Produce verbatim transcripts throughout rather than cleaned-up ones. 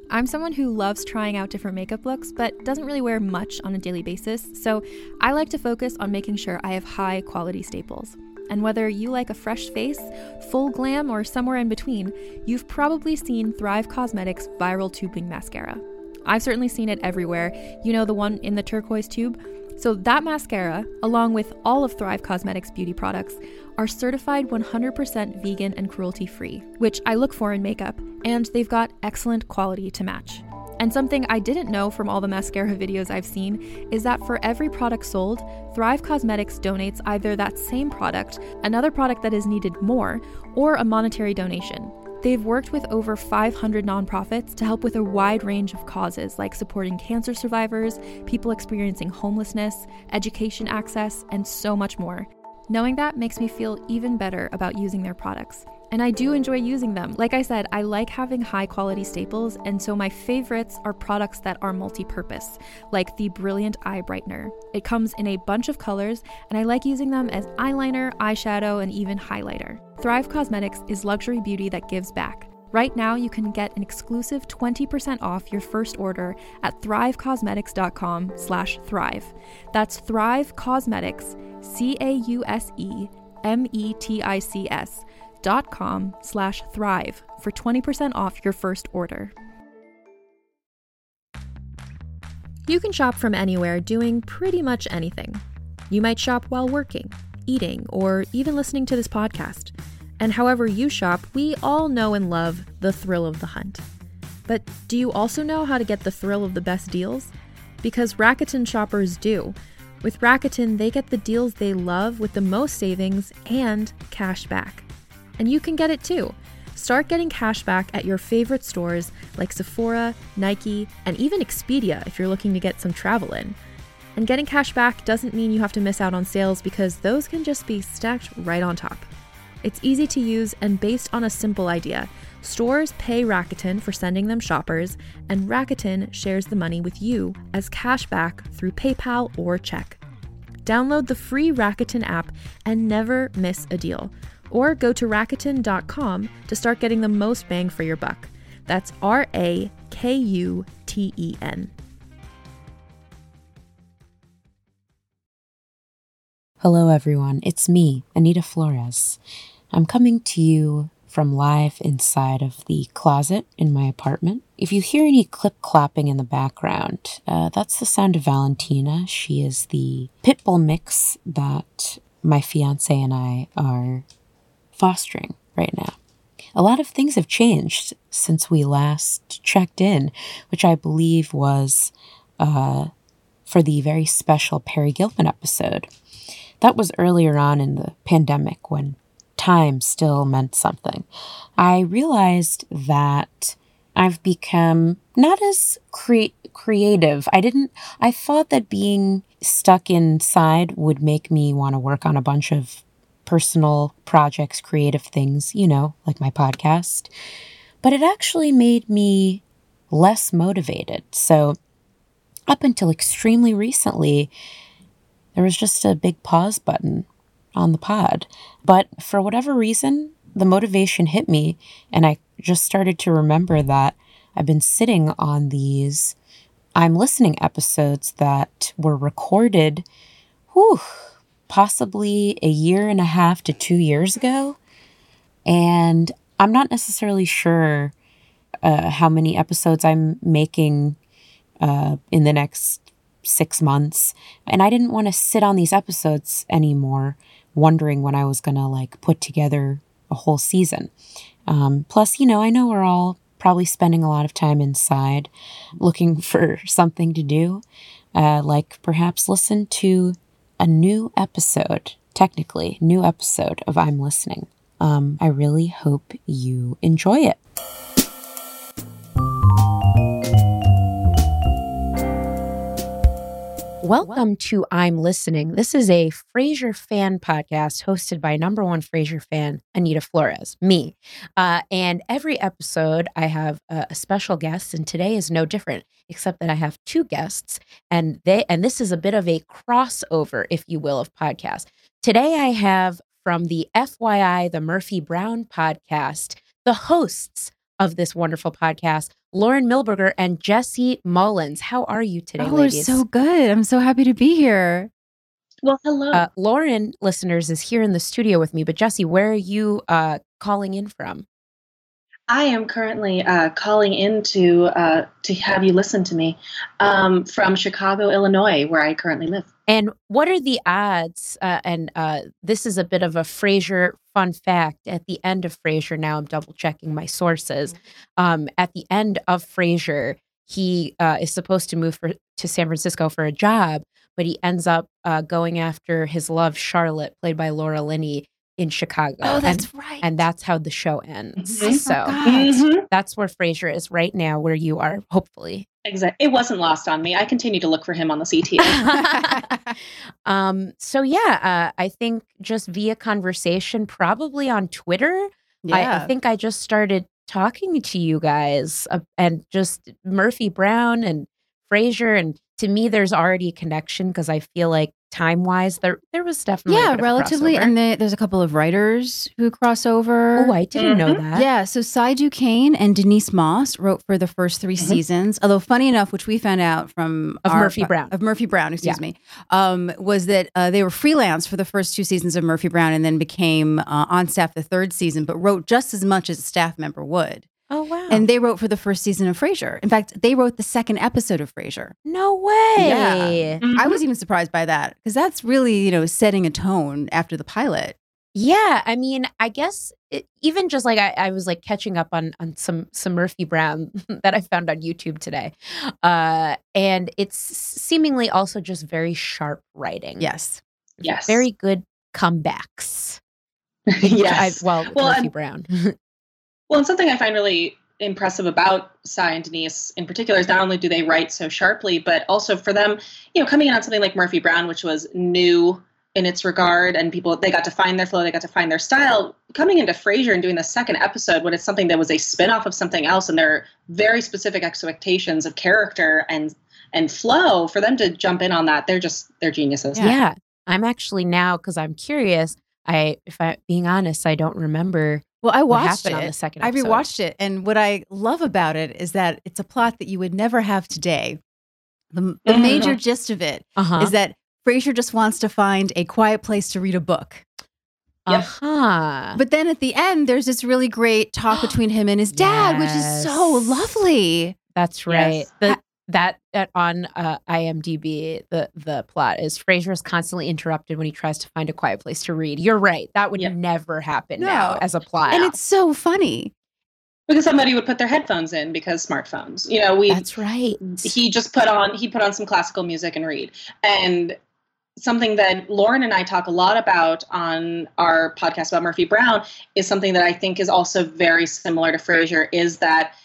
I'm someone who loves trying out different makeup looks, but doesn't really wear much on a daily basis, so I like to focus on making sure I have high quality staples. And whether you like a fresh face, full glam, or somewhere in between, you've probably seen Thrive Causemetics Viral Tubing Mascara. I've certainly seen it everywhere. You know, the one in the turquoise tube? So that mascara, along with all of Thrive Causemetics beauty products, are certified one hundred percent vegan and cruelty-free, which I look for in makeup, and they've got excellent quality to match. And something I didn't know from all the mascara videos I've seen is that for every product sold, Thrive Causemetics donates either that same product, another product that is needed more, or a monetary donation. They've worked with over five hundred nonprofits to help with a wide range of causes like supporting cancer survivors, people experiencing homelessness, education access, and so much more. Knowing that makes me feel even better about using their products. And I do enjoy using them. Like I said, I like having high quality staples, and so my favorites are products that are multi-purpose, like the Brilliant Eye Brightener. It comes in a bunch of colors, and I like using them as eyeliner, eyeshadow, and even highlighter. Thrive Causemetics is luxury beauty that gives back. Right now, you can get an exclusive twenty percent off your first order at thrivecausemetics.com slash thrive. That's Thrive Causemetics, C A U S E M E T I C S dot com slash thrive for twenty percent off your first order. You can shop from anywhere doing pretty much anything. You might shop while working, eating, or even listening to this podcast. And however you shop, we all know and love the thrill of the hunt. But do you also know how to get the thrill of the best deals? Because Rakuten shoppers do. With Rakuten, they get the deals they love with the most savings and cash back. And you can get it too. Start getting cash back at your favorite stores like Sephora, Nike, and even Expedia if you're looking to get some travel in. And getting cash back doesn't mean you have to miss out on sales, because those can just be stacked right on top. It's easy to use and based on a simple idea. Stores pay Rakuten for sending them shoppers, and Rakuten shares the money with you as cash back through PayPal or check. Download the free Rakuten app and never miss a deal. Or go to Rakuten dot com to start getting the most bang for your buck. That's R A K U T E N. Hello everyone, it's me, Anita Flores. I'm coming to you from live inside of the closet in my apartment. If you hear any clip-clapping in the background, uh, that's the sound of Valentina. She is the pit bull mix that my fiance and I are fostering right now. A lot of things have changed since we last checked in, which I believe was uh, for the very special Perry Gilman episode. That was earlier on in the pandemic when time still meant something. I realized that I've become not as cre- creative. I didn't, I thought that being stuck inside would make me want to work on a bunch of personal projects, creative things, you know, like my podcast. But it actually made me less motivated. So up until extremely recently, there was just a big pause button on the pod. But for whatever reason, the motivation hit me, and I just started to remember that I've been sitting on these I'm Listening episodes that were recorded, whew, possibly a year and a half to two years ago. And I'm not necessarily sure uh, how many episodes I'm making uh, in the next six months. And I didn't want to sit on these episodes anymore, wondering when I was going to like put together a whole season. Um, plus, you know, I know we're all probably spending a lot of time inside looking for something to do, uh, like perhaps listen to a new episode, technically, new episode of I'm Listening. Um, I really hope you enjoy it. Welcome to I'm Listening. This is a Frasier fan podcast hosted by number one Frasier fan, Anita Flores, me. Uh, and every episode, I have a, a special guest, and today is no different, except that I have two guests, and they and this is a bit of a crossover, if you will, of podcasts. Today, I have from the F Y I, the Murphy Brown podcast, the hosts of this wonderful podcast, Lauren Milberger and Jesse Mullins. How are you today, oh, ladies? We're so good. I'm so happy to be here. Well, hello. Uh, Lauren, listeners, is here in the studio with me, but Jesse, where are you uh, calling in from? I am currently uh, calling in to, uh, to have you listen to me um, from Chicago, Illinois, where I currently live. And what are the odds? Uh, and uh, this is a bit of a Frasier fun fact. At the end of Frasier, now I'm double checking my sources. Um, at the end of Frasier, he uh, is supposed to move for, to San Francisco for a job, but he ends up uh, going after his love, Charlotte, played by Laura Linney, in Chicago. Oh, that's and, right. And that's how the show ends. Mm-hmm. So Mm-hmm. that's where Frasier is right now, where you are, hopefully. Exactly. It wasn't lost on me. I continue to look for him on the C T A. um, so yeah, uh, I think just via conversation, probably on Twitter. Yeah. I, I think I just started talking to you guys uh, and just Murphy Brown and Frasier, and to me, there's already a connection because I feel like time-wise, there there was definitely a yeah, bit of a relatively. crossover. And the, there's a couple of writers who cross over. Oh, I didn't know Mhm. that. Yeah, so Cy Duquesne and Denise Moss wrote for the first three Mhm. seasons. Although, funny enough, which we found out from Of our- Murphy Brown. of Murphy Brown, excuse Yeah. me, um, was that uh, they were freelance for the first two seasons of Murphy Brown, and then became uh, on staff the third season, but wrote just as much as a staff member would. Oh wow! And they wrote for the first season of Frasier. In fact, they wrote the second episode of Frasier. no way. Yeah. Mhm. I was even surprised by that because that's really, you know, setting a tone after the pilot. Yeah, I mean, I guess it, even just like I, I was like catching up on on some some Murphy Brown that I found on YouTube today, uh, and it's seemingly also just very sharp writing. Yes. Yes. very good comebacks. Yes. I, well, Well, Murphy and- Brown. Well, and something I find really impressive about Cy and Denise in particular is not only do they write so sharply, but also for them, you know, coming in on something like Murphy Brown, which was new in its regard, and people, they got to find their flow, they got to find their style. Coming into Frasier and doing the second episode when it's something that was a spinoff of something else, and there are very specific expectations of character and and flow, for them to jump in on that, they're just, they're geniuses. Yeah. yeah, I'm actually now because I'm curious. I, if I being honest, I don't remember. Well, I What watched happened it. on the second I episode? rewatched it, and what I love about it is that it's a plot that you would never have today. The, the Mhm. major gist of it Uh huh. is that Frasier just wants to find a quiet place to read a book. Uh huh. But then at the end, there's this really great talk between him and his dad, which is so Yes. lovely. That's right. Yes. The, that uh, on uh, IMDb, the the plot is Frasier is constantly interrupted when he tries to find a quiet place to read. You're right. That would Yep. never happen No. now as a plot. And it's so funny. Because somebody would put their headphones in because smartphones. You know, we That's right. he just put on he put on some classical music and read. And something that Lauren and I talk a lot about on our podcast about Murphy Brown is something that I think is also very similar to Frasier, is that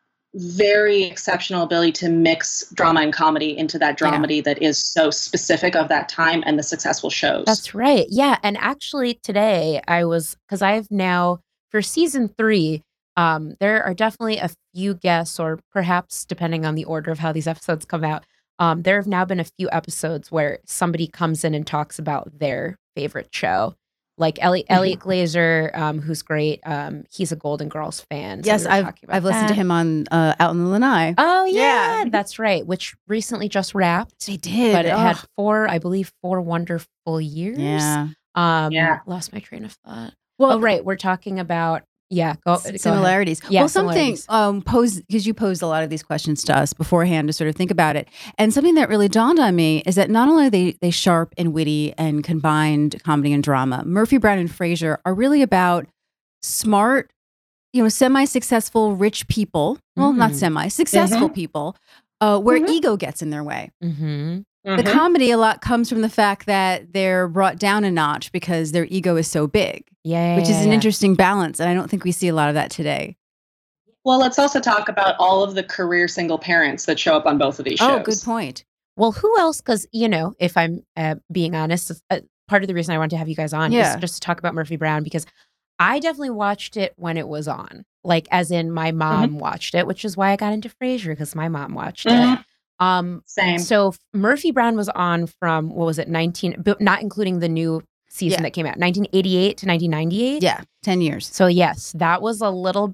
very exceptional ability to mix drama and comedy into that dramedy that is so specific of that time and the successful shows. That's right. Yeah. And actually today I was, because I've now, for season three, um, there are definitely a few guests, or perhaps depending on the order of how these episodes come out, um, there have now been a few episodes where somebody comes in and talks about their favorite show. Like Elliot, Elliot Glazer, um, who's great. Um, he's a Golden Girls fan. so Yes, we were I've talking about I've listened to that. him on uh, Out in the Lanai. Oh yeah, Yeah. that's right. Which recently just wrapped. They did, But it had Ugh. four, I believe, four wonderful years. Yeah. Um, Yeah. Lost my train of thought. Well, oh, right. We're talking about, yeah, go, go ahead. similarities. Yeah, well, something similarities. um, posed because you posed a lot of these questions to us beforehand to sort of think about it, and something that really dawned on me is that not only are they they sharp and witty and combined comedy and drama, Murphy Brown and Frasier are really about smart, you know, semi-successful rich people. Well, not Mhm. semi successful people, uh, where Mhm. ego gets in their way. Mm-hmm. The Mhm. comedy a lot comes from the fact that they're brought down a notch because their ego is so big, Yeah. which is an yeah. interesting balance, and I don't think we see a lot of that today. Well, let's also talk about all of the career single parents that show up on both of these shows. Oh, good point. Well, who else? Because, you know, if I'm uh, being honest, uh, part of the reason I wanted to have you guys on Yeah. is just to talk about Murphy Brown, because I definitely watched it when it was on. Like, as in my mom watched it, which is why I got into Frasier, because my mom watched it. Mhm. Um, Same. So f- Murphy Brown was on from, what was it, nineteen, but not including the new season Yeah. that came out, nineteen eighty-eight to nineteen ninety-eight. Yeah, ten years. So yes, that was a little bit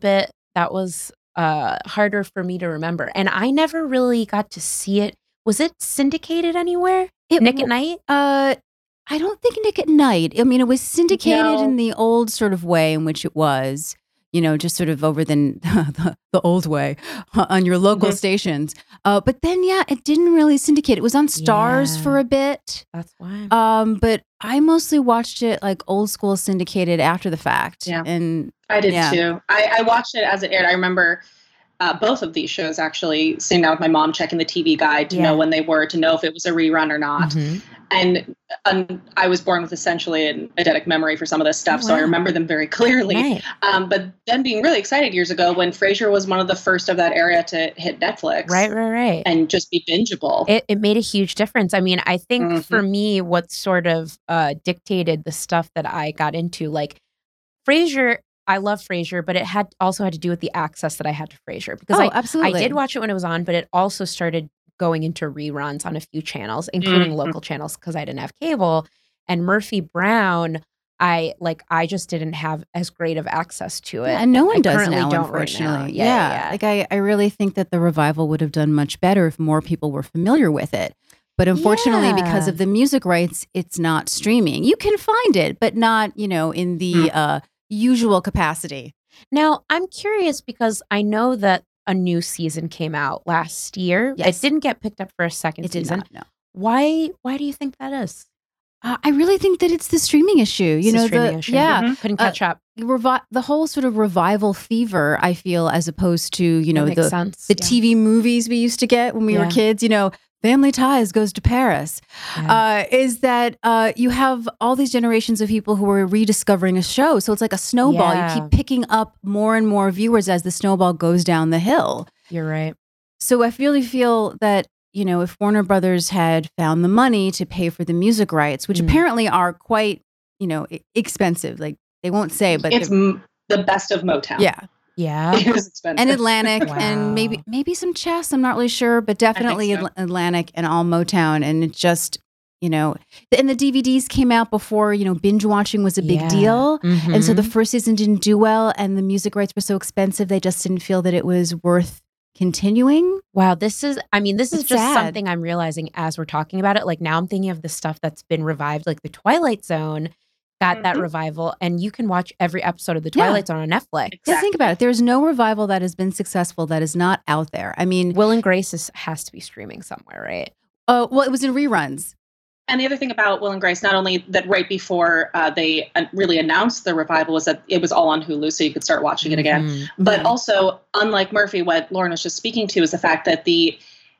that was uh, harder for me to remember. And I never really got to see it. Was it syndicated anywhere? It Nick w- at Night? Uh, I don't think Nick at Night. I mean, it was syndicated No. in the old sort of way in which it was, you know, just sort of over the the, the old way on your local Mhm. stations. Uh, but then, yeah, it didn't really syndicate. It was on Stars Yeah. for a bit. That's why. Um, but I mostly watched it like old school syndicated after the fact. Yeah. And I did Yeah. too. I, I watched it as it aired. I remember uh, both of these shows actually sitting down with my mom, checking the T V guide to Yeah. know when they were, to know if it was a rerun or not. Mhm. And um, I was born with essentially an eidetic memory for some of this stuff, Oh, so I wow. remember them very clearly. Right. Um, but then being really excited years ago when Frasier was one of the first of that era to hit Netflix, Right, right, right. and just be bingeable. It, it made a huge difference. I mean, I think Mhm. for me, what sort of uh, dictated the stuff that I got into, like Frasier, I love Frasier, but it had also had to do with the access that I had to Frasier because oh, I, absolutely. I did watch it when it was on, but it also started going into reruns on a few channels, including Mhm. local channels because I didn't have cable. And Murphy Brown, I like I just didn't have as great of access to it. Yeah, and no one I does currently now, don't unfortunately. right now. Yeah, yeah, yeah. Like I, I really think that the revival would have done much better if more people were familiar with it. But unfortunately, because Yeah. of the music rights, it's not streaming. You can find it, but not, you know, in the Mm. uh, usual capacity. Now, I'm curious because I know that a new season came out last year. Yes. It didn't get picked up for a second It did season. not. No. Why why do you think that is? Uh, I really think that it's the streaming issue. You It's the know, streaming the issue. yeah, Mhm. Couldn't Uh, catch up. revi- the whole sort of revival fever. I feel as opposed to you know That makes the sense. the yeah. T V movies we used to get when we were Yeah. kids. You know, Family Ties goes to Paris. Yeah. Uh, is that uh, you have all these generations of people who are rediscovering a show. So it's like a snowball. Yeah. You keep picking up more and more viewers as the snowball goes down the hill. You're right. So I really feel that, you know, if Warner Brothers had found the money to pay for the music rights, which Mm. apparently are quite, you know, e- expensive, like they won't say, but it's they're- m- the best of Motown. yeah. Yeah. It was expensive. And Atlantic Wow. and maybe maybe some chess. I'm not really sure, but definitely so. Atl- Atlantic and all Motown. And it just, you know, and the D V Ds came out before, you know, binge watching was a big Yeah. deal. And so the Mhm. first season didn't do well and the music rights were so expensive, they just didn't feel that it was worth continuing. Wow, this is, I mean, this is It's just sad. something I'm realizing as we're talking about it. Like now I'm thinking of the stuff that's been revived, like the Twilight Zone got that Mhm. revival, and you can watch every episode of the Yeah. Twilight Zone on Netflix. Exactly. Yeah, think about it. There's no revival that has been successful that is not out there. I mean, Will and Grace is, has to be streaming somewhere, right? uh, well, it was in reruns. And the other thing about Will and Grace, not only that right before uh, they uh, really announced the revival, was that it was all on Hulu, so you could start watching it again. Mhm. But Mhm. also, unlike Murphy, what Lauren was just speaking to is the fact that the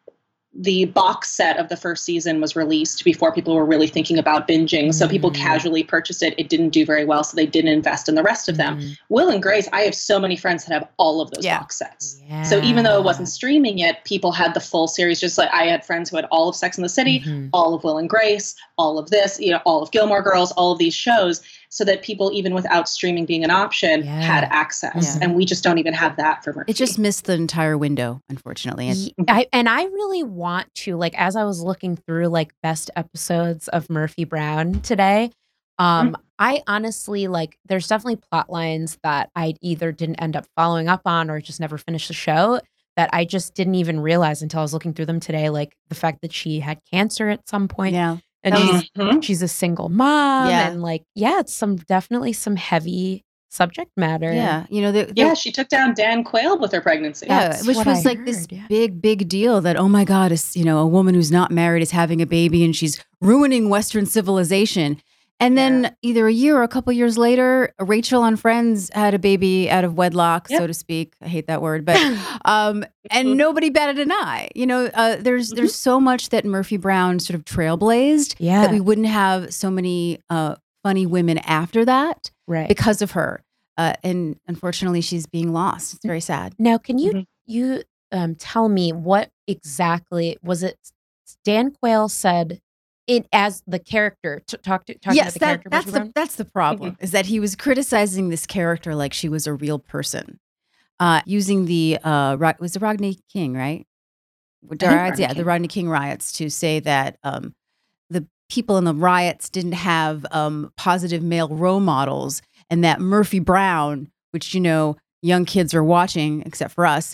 the box set of the first season was released before people were really thinking about binging. So people Mhm. casually purchased it. It didn't do very well, so they didn't invest in the rest of them. Mhm. Will and Grace, I have so many friends that have all of those Yeah. box sets. So even though it wasn't streaming yet, people had the full series. Just like I had friends who had all of Sex and the City, Mhm. all of Will and Grace, all of this, you know, all of Gilmore Girls, all of these shows, so that people, even without streaming being an option, Yeah. had access. Yeah. And we just don't even have that for Murphy. It just missed the entire window, unfortunately. And Ye- I, and I really want to, like, as I was looking through like best episodes of Murphy Brown today, um, I honestly like there's definitely plot lines that I either didn't end up following up on or just never finished the show that I just didn't even realize until I was looking through them today. Like the fact that she had cancer at some point, yeah. and That she's, was- Mhm. she's a single mom, Yeah. and like yeah, it's some definitely some heavy subject matter. Yeah. You know, the, Yeah, she took down Dan Quayle with her pregnancy. Yeah, That's which what was I like this heard, yeah. big, big deal that, oh my God, is you know, a woman who's not married is having a baby and she's ruining Western civilization. And then Yeah. either a year or a couple years later, Rachel on Friends had a baby out of wedlock, Yep. so to speak. I hate that word, but um, and nobody batted an eye. You know, uh, there's there's so much that Murphy Brown sort of trailblazed Yeah. that we wouldn't have so many uh, funny women after that Right. because of her. Uh, and unfortunately, she's being lost. It's very sad. Now, can you Mhm. you um, tell me what exactly was it? Dan Quayle said it as the character. T- talk to talking yes, about the that, character. that's Murphy the Brown? that's the problem is that he was criticizing this character like she was a real person, uh, using the uh, Ro- was the Rodney King right? think Riots, Rodney yeah, the King. Rodney King riots to say that um, the people in the riots didn't have um, positive male role models, and that Murphy Brown, which you know young kids are watching, except for us,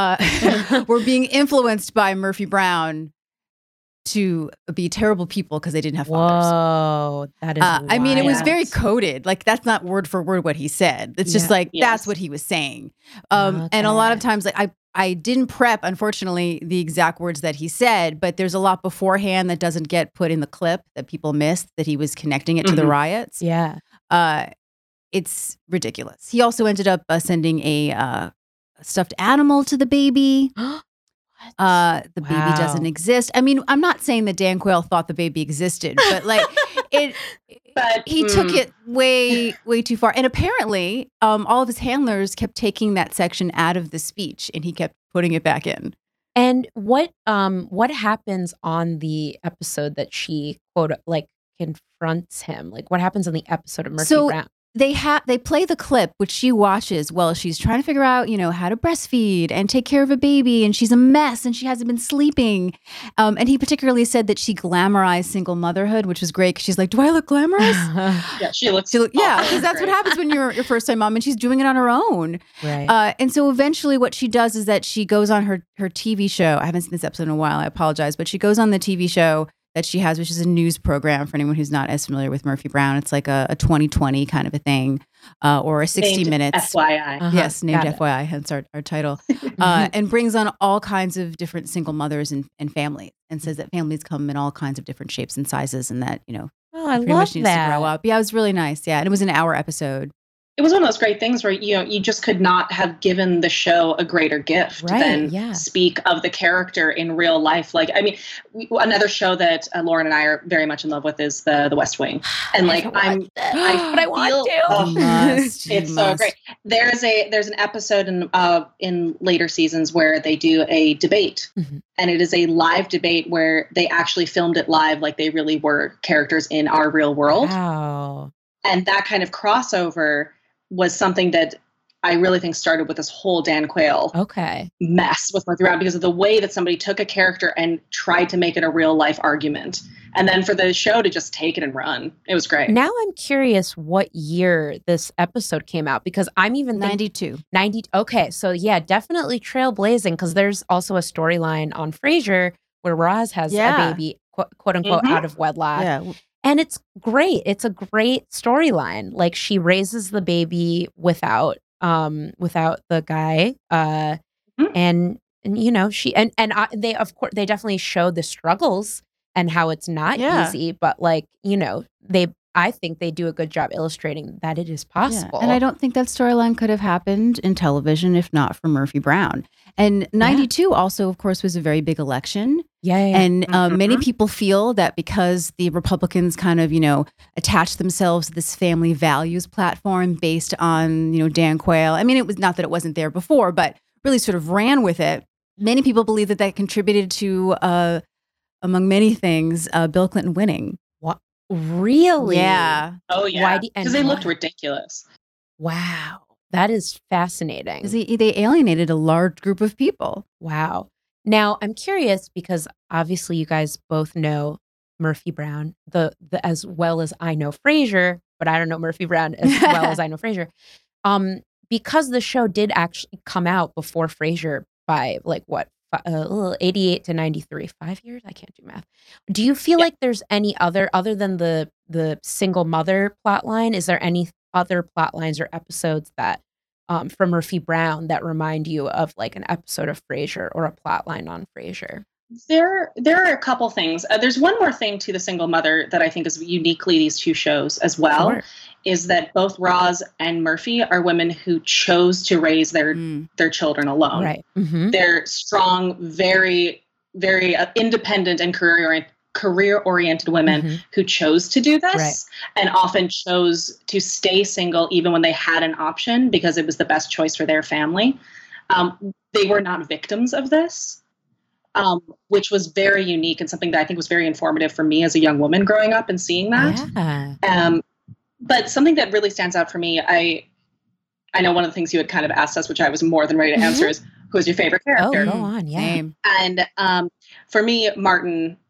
uh, were being influenced by Murphy Brown to be terrible people because they didn't have fathers. Whoa, that is Uh, I mean, it was wild. very coded. Like, that's not word for word what he said. It's just Yeah. like, Yes. that's what he was saying. Um, And a lot of Okay. times, like, I, I didn't prep, unfortunately, the exact words that he said, but there's a lot beforehand that doesn't get put in the clip that people missed, that he was connecting it to the Mhm. riots. Yeah. Uh, it's ridiculous. He also ended up uh, sending a uh, stuffed animal to the baby. Uh, the baby Wow. doesn't exist. I mean, I'm not saying that Dan Quayle thought the baby existed, but like it, But, he took mm. it way, way too far. And apparently, um, all of his handlers kept taking that section out of the speech, and he kept putting it back in. And what um what happens on the episode that she quote like confronts him? Like what happens in the episode of Murphy So- Brown? They have they play the clip, which she watches while she's trying to figure out, you know, how to breastfeed and take care of a baby, and she's a mess and she hasn't been sleeping. Um, and he particularly said that she glamorized single motherhood, which was great because she's like, "Do I look glamorous?" Yeah, she looks. She look, yeah, awful. because that's what Great. happens when you're your first time mom, and she's doing it on her own. Right. Uh, and so eventually, what she does is that she goes on her her T V show. I haven't seen this episode in a while. I apologize, but she goes on the T V show that she has, which is a news program for anyone who's not as familiar with Murphy Brown. It's like a, a twenty twenty kind of a thing, uh, or a sixty Named minutes. F Y I. Uh-huh, Yes, named got it. F Y I, hence our, our title, uh, and brings on all kinds of different single mothers and, and families, and says that families come in all kinds of different shapes and sizes, and that, you know, Oh, I pretty love much needs that. to grow up. Yeah, it was really nice. Yeah, and it was an hour episode. It was one of those great things where, you know, you just could not have given the show a greater gift Right, than yeah. speak of the character in real life. Like, I mean, we, another show that uh, Lauren and I are very much in love with is the the West Wing, and like haven't I'm, watched it, I but I want feel- to. oh, You must, you it's so must. great. There's a there's an episode in uh in later seasons where they do a debate, Mhm. and it is a live debate where they actually filmed it live, like they really were characters in our real world. Wow. And that kind of crossover was something that I really think started with this whole Dan Quayle Okay. mess with Murphy Brown, because of the way that somebody took a character and tried to make it a real life argument. And then for the show to just take it and run. It was great. Now I'm curious what year this episode came out because I'm even thinking ninety-two. ninety. Okay, so yeah, definitely trailblazing because there's also a storyline on Frasier where Roz has Yeah. a baby, quote, quote unquote, Mhm. out of wedlock. Yeah. And it's great. It's a great storyline. Like she raises the baby without um without the guy. Uh Mhm. and and you know, she and and I, they of course they definitely show the struggles and how it's not Yeah. easy, but like, you know, they I think they do a good job illustrating that it is possible. Yeah. And I don't think that storyline could have happened in television if not for Murphy Brown. And ninety-two also, of course, was a very big election. yeah, yeah, yeah. And uh, many Mhm. people feel that because the Republicans kind of, you know, attached themselves to this family values platform based on, you know, Dan Quayle. I mean, it was not that it wasn't there before, but really sort of ran with it. Many people believe that that contributed to, uh, among many things, uh, Bill Clinton winning. Really? Yeah. Oh Why yeah, do- and because they looked why? ridiculous. Wow. That is fascinating. Because they, they alienated a large group of people. Wow. Now I'm curious because obviously you guys both know Murphy Brown, the the as well as I know Frasier, but I don't know Murphy Brown as well as I know Frasier. Um, because the show did actually come out before Frasier by like what fi- uh, eighty-eight to ninety-three, five years. I can't do math. Do you feel Yeah. like there's any other other than the the single mother plot line? Is there any other plot lines or episodes that um, from Murphy Brown that remind you of like an episode of Frasier or a plot line on Frasier? There, there are a couple things. Uh, there's one more thing to the single mother that I think is uniquely these two shows as well. Sure. Is that both Roz and Murphy are women who chose to raise their Mm. their children alone. Right. Mm-hmm. They're strong, very, very uh, independent and career oriented. career-oriented women Mhm. who chose to do this Right. and often chose to stay single even when they had an option because it was the best choice for their family. Um, they were not victims of this, um, which was very unique and something that I think was very informative for me as a young woman growing up and seeing that. Yeah. Um, but something that really stands out for me, I I know one of the things you had kind of asked us, which I was more than ready to answer, is who's your favorite Oh, character? go on. Yeah. Same. And um, for me, Martin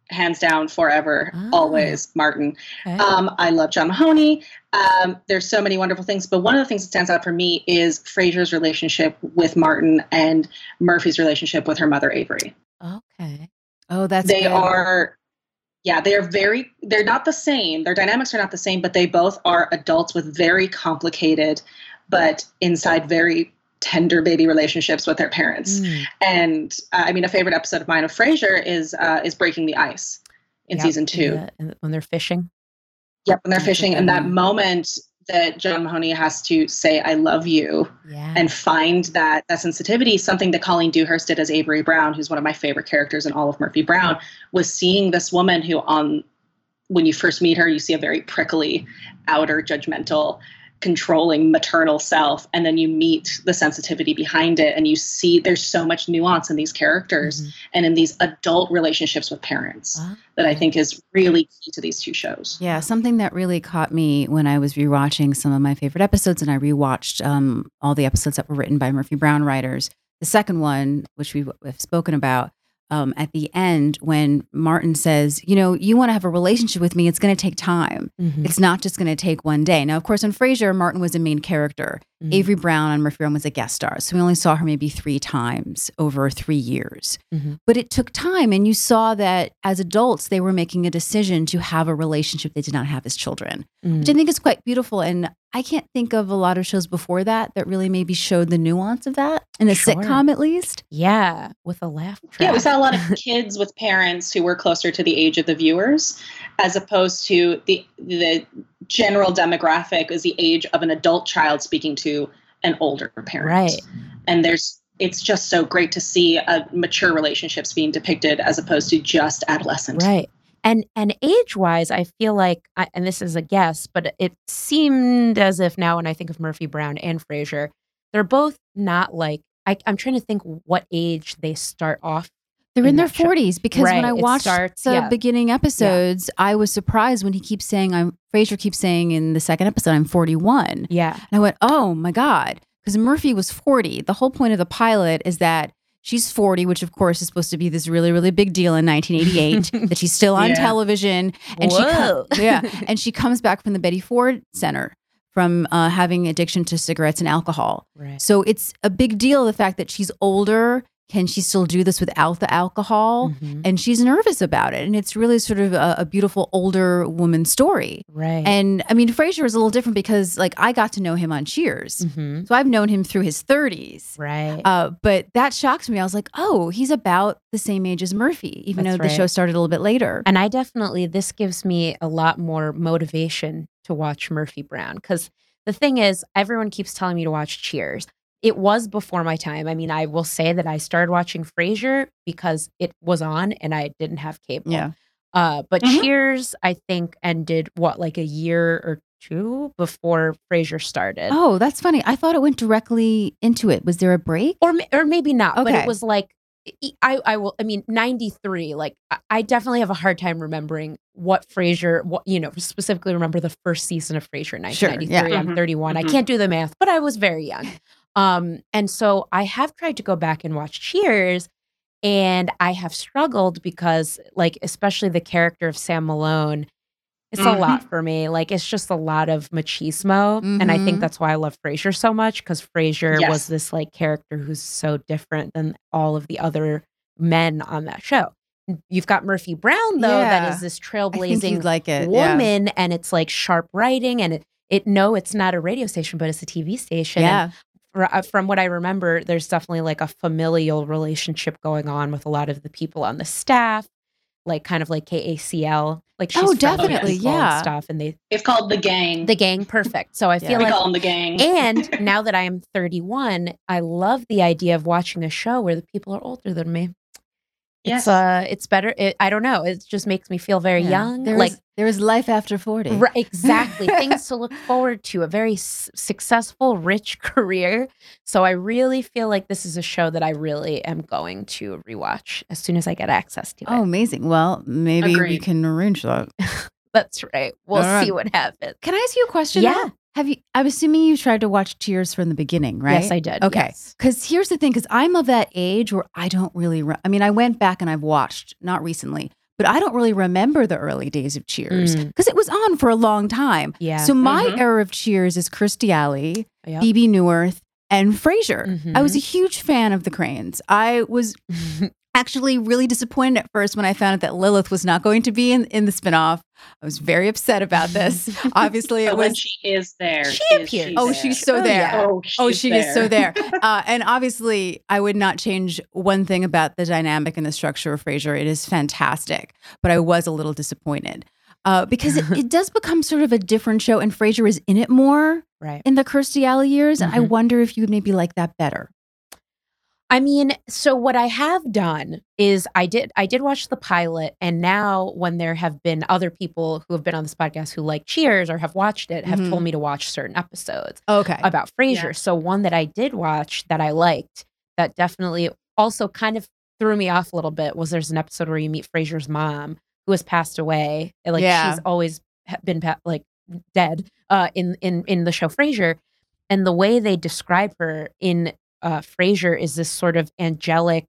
hands down, forever, Ah. always, Martin. Okay. Um, I love John Mahoney. Um, there's so many wonderful things, but one of the things that stands out for me is Frasier's relationship with Martin and Murphy's relationship with her mother, Avery. Okay. Oh, that's They good. are, yeah, they are very, they're not the same. Their dynamics are not the same, but they both are adults with very complicated, but inside very tender baby relationships with their parents. Mm. And uh, I mean, a favorite episode of mine of Frasier is uh, is Breaking the Ice in Yep, season two. the- and when they're fishing. Yep, when they're That's a fishing, good and that one. moment that John Mahoney has to say "I love you" Yeah. and find that that sensitivity, something that Colleen Dewhurst did as Avery Brown, who's one of my favorite characters in all of Murphy Brown, was seeing this woman who, on when you first meet her, you see a very prickly, outer, judgmental, controlling maternal self, and then you meet the sensitivity behind it, and you see there's so much nuance in these characters Mhm. and in these adult relationships with parents Ah, that I think is really key to these two shows. Yeah, something that really caught me when I was rewatching some of my favorite episodes, and I rewatched um, all the episodes that were written by Murphy Brown writers. The second one, which we have spoken about, um, at the end, when Martin says, you know, you want to have a relationship with me, it's going to take time. mhm, It's not just going to take one day. Now, of course, on Frasier, Martin was a main character. mhm, Avery Brown on Murphy Brown was a guest star. So we only saw her maybe three times over three years. mhm. But it took time. And you saw that as adults, they were making a decision to have a relationship they did not have as children, Mm. which I think is quite beautiful. And I can't think of a lot of shows before that that really maybe showed the nuance of that in a Sure. sitcom, at least. Yeah, with a laugh track. Yeah, we saw a lot of kids with parents who were closer to the age of the viewers, as opposed to the the general demographic is the age of an adult child speaking to an older parent. Right. And there's it's just so great to see uh, mature relationships being depicted as opposed to just adolescent. Right. And and age wise, I feel like, I, and this is a guess, but it seemed as if now when I think of Murphy Brown and Frasier, they're both not like, I, I'm trying to think what age they start off. They're in In their that show. forties because when Right, I it watched starts- the yeah. beginning episodes, I was surprised when he keeps saying, I'm Frasier keeps saying in the second episode, I'm forty-one. Yeah. And I went, oh my God. Because Murphy was forty. The whole point of the pilot is that she's forty, which of course is supposed to be this really, really big deal in nineteen eighty-eight, that she's still on Yeah. television. And she, Whoa. co- yeah, and she comes back from the Betty Ford Center from uh, having addiction to cigarettes and alcohol. Right. So it's a big deal, the fact that she's older. Can she still do this without the alcohol? Mhm. And she's nervous about it. And it's really sort of a, a beautiful older woman story. Right. And I mean, Frasier is a little different because, like, I got to know him on Cheers. Mhm. So I've known him through his thirties. Right. Uh, but that shocked me. I was like, oh, he's about the same age as Murphy, even That's though the right. show started a little bit later. And I definitely, this gives me a lot more motivation to watch Murphy Brown. Because the thing is, everyone keeps telling me to watch Cheers. It was before my time. I mean, I will say that I started watching Frasier because it was on and I didn't have cable. Yeah. Uh, but Mhm. Cheers, I think, ended, what, like a year or two before Frasier started. Oh, that's funny. I thought it went directly into it. Was there a break? Or, ma- or maybe not, but Okay. it was like, I, I will, I mean, ninety-three, like, I- I definitely have a hard time remembering what Frasier, what, you know, specifically remember the first season of Frasier in Sure, nineteen yeah. ninety-three. I'm Mhm, thirty-one. I mhm. can't do the math, but I was very young. Um, and so I have tried to go back and watch Cheers, and I have struggled because, like, especially the character of Sam Malone, it's a Mhm. lot for me. Like, it's just a lot of machismo. And I think Mhm. that's why I love Frasier so much, because Frasier Yes. was this, like, character who's so different than all of the other men on that show. You've got Murphy Brown, though, Yeah. that is this I think trailblazing you'd like it. yeah. woman, and it's like sharp writing, and it, it no, it's not a radio station, but it's a T V station. And Yeah. fr- uh, from what I remember, there's definitely like a familial relationship going on with a lot of the people on the staff, like kind of like K A C L. Like she's Oh, friends with definitely, people and yeah. stuff, and they It's called The Gang. the gang perfect. So I Yeah. feel we like, call them The Gang. and now that I am thirty-one, I love the idea of watching a show where the people are older than me. Yes. It's uh, it's better. It, I don't know. It just makes me feel very Yeah. young. There like is, there is life after forty. Right, exactly. Things to look forward to, a very s- successful, rich career. So I really feel like this is a show that I really am going to rewatch as soon as I get access to it. Oh, amazing. Well, maybe we Agreed. can arrange that. That's right. We'll All right. see what happens. Can I ask you a question? Yeah. though? Have you? I'm assuming you tried to watch Cheers from the beginning, right? Yes, I did. Okay. yes. Because here's the thing, because I'm of that age where I don't really, re- I mean, I went back and I've watched, not recently, but I don't really remember the early days of Cheers Mm. because it was on for a long time. Yeah. So my Mhm. era of Cheers is Kirstie Alley, Yep. Phoebe Newirth, and Frasier. Mhm. I was a huge fan of the Cranes. I was actually really disappointed at first when I found out that Lilith was not going to be in, in the spinoff. I was very upset about this. Obviously, it But when was. she is there, She is appears. she Oh, there? she's so Oh, there. yeah. Oh, she's Oh, she is so there. there. Uh, and obviously, I would not change one thing about the dynamic and the structure of Frasier. It is fantastic, but I was a little disappointed uh, because it, it does become sort of a different show, and Frasier is in it more Right. in the Kirstie Alley years. And I Mhm. wonder if you would maybe like that better. I mean, so what I have done is I did I did watch the pilot, and now when there have been other people who have been on this podcast who like Cheers or have watched it, have Mhm. told me to watch certain episodes Okay. about Frasier. Yeah. So one that I did watch that I liked that definitely also kind of threw me off a little bit was there's an episode where you meet Frasier's mom who has passed away. And, like Yeah. she's always ha- been pa- like dead uh, in in in the show Frasier, and the way they describe her in uh, Frasier is this sort of angelic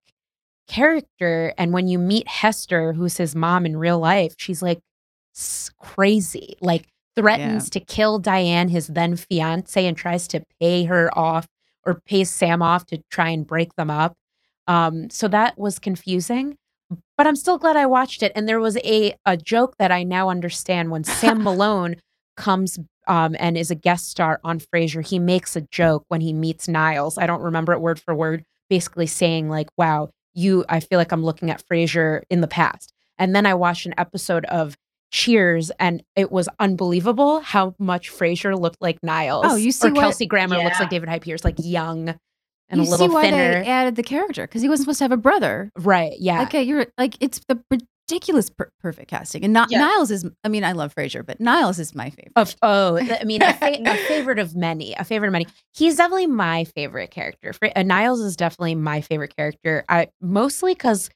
character, and when you meet Hester, who's his mom in real life, she's like s- crazy, like threatens to kill Diane, his then fiance, and tries to pay her off or pays Sam off to try and break them up. Um, so that was confusing, but I'm still glad I watched it. And there was a a joke that I now understand when Sam Malone comes um, and is a guest star on Frasier. He makes a joke when he meets Niles. I don't remember it word for word, basically saying like, "Wow, you, I feel like I'm looking at Frasier in the past." And then I watched an episode of Cheers, and it was unbelievable how much Frasier looked like Niles. Oh, you see or what- Kelsey Grammer looks Yeah. like David Hyde Pierce, like young and you a little see why thinner. they added the character because he wasn't supposed to have a brother. Right? Yeah. Okay, you're like it's the ridiculous per- perfect casting, and not Yeah. Niles is. I mean, I love Frasier, but Niles is my favorite. Of oh, th- I mean, a, fa- a favorite of many, a favorite of many. He's definitely my favorite character. Fra- uh, Niles is definitely my favorite character. I mostly because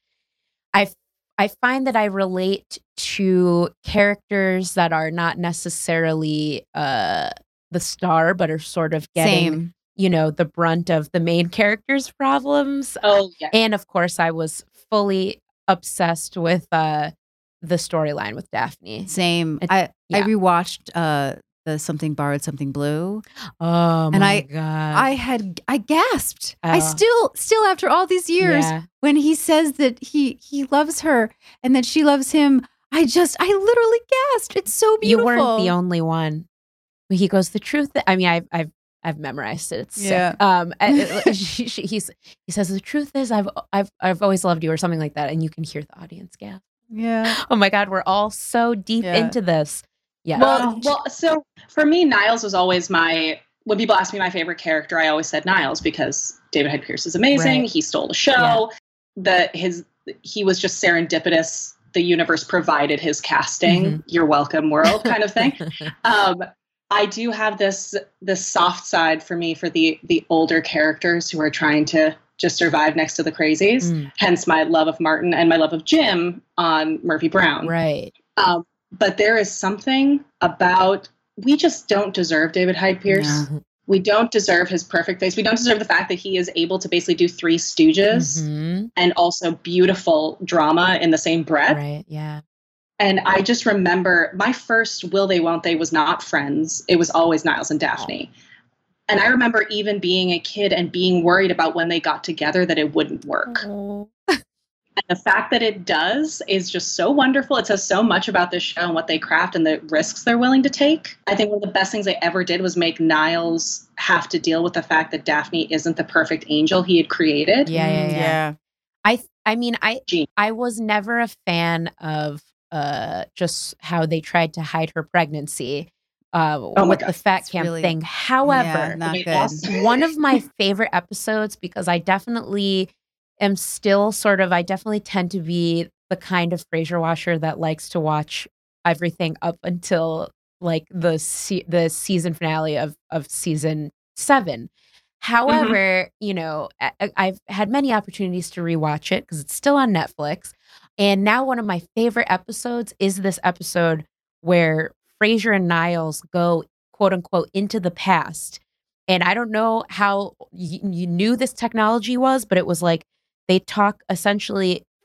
I I find that I relate to characters that are not necessarily uh the star, but are sort of getting Same. you know the brunt of the main character's problems. Oh, yeah. And of course, I was fully obsessed with uh the storyline with Daphne. Same. It- I I yeah. rewatched uh the Something Borrowed, Something Blue. Oh And my I- god! I had I gasped. I Oh. still still after all these years Yeah. when he says that he he loves her and that she loves him. I just I literally gasped. It's so beautiful. You weren't the only one. He goes, the truth. I mean, I've I've I've memorized it. It's Yeah. sick. Um, and it- she, she, he's he says the truth is I've I've I've always loved you or something like that, and you can hear the audience gasp. Yeah. Oh my god, we're all so deep Yeah. into this. Yeah. Well, well, so for me, Niles was always my. When people ask me my favorite character, I always said Niles because David Hyde Pierce is amazing. Right. He stole the show. The his he was just serendipitous. The universe provided his casting. Mhm. You're welcome, world, kind of thing. um, I do have this this soft side for me for the the older characters who are trying to just survive next to the crazies. Mm, Hence my love of Martin and my love of Jim on Murphy Brown. right. Um, but there is something about we just don't deserve David Hyde Pierce. No. We don't deserve his perfect face. We don't deserve the fact that he is able to basically do Three Stooges Mhm. and also beautiful drama in the same breath. Right. Yeah. And I just remember my first Will They Won't They was not Friends. It was always Niles and Daphne. And I remember even being a kid and being worried about when they got together that it wouldn't work. Oh. And the fact that it does is just so wonderful. It says so much about this show and what they craft and the risks they're willing to take. I think one of the best things they ever did was make Niles have to deal with the fact that Daphne isn't the perfect angel he had created. Yeah. Yeah. Mm, Yeah. I th- I mean I Gee. I was never a fan of uh just how they tried to hide her pregnancy uh my with the God. fat It's camp really- thing. However, Yeah, not Okay, good. awesome. one of my favorite episodes because I definitely am still sort of I definitely tend to be the kind of Frasier watcher that likes to watch everything up until like the se- the season finale of of season seven. However, you know, I, I've had many opportunities to rewatch it because it's still on Netflix. And now one of my favorite episodes is this episode where Frasier and Niles go quote unquote into the past. And I don't know how y- you knew this technology was, but it was like they talk essentially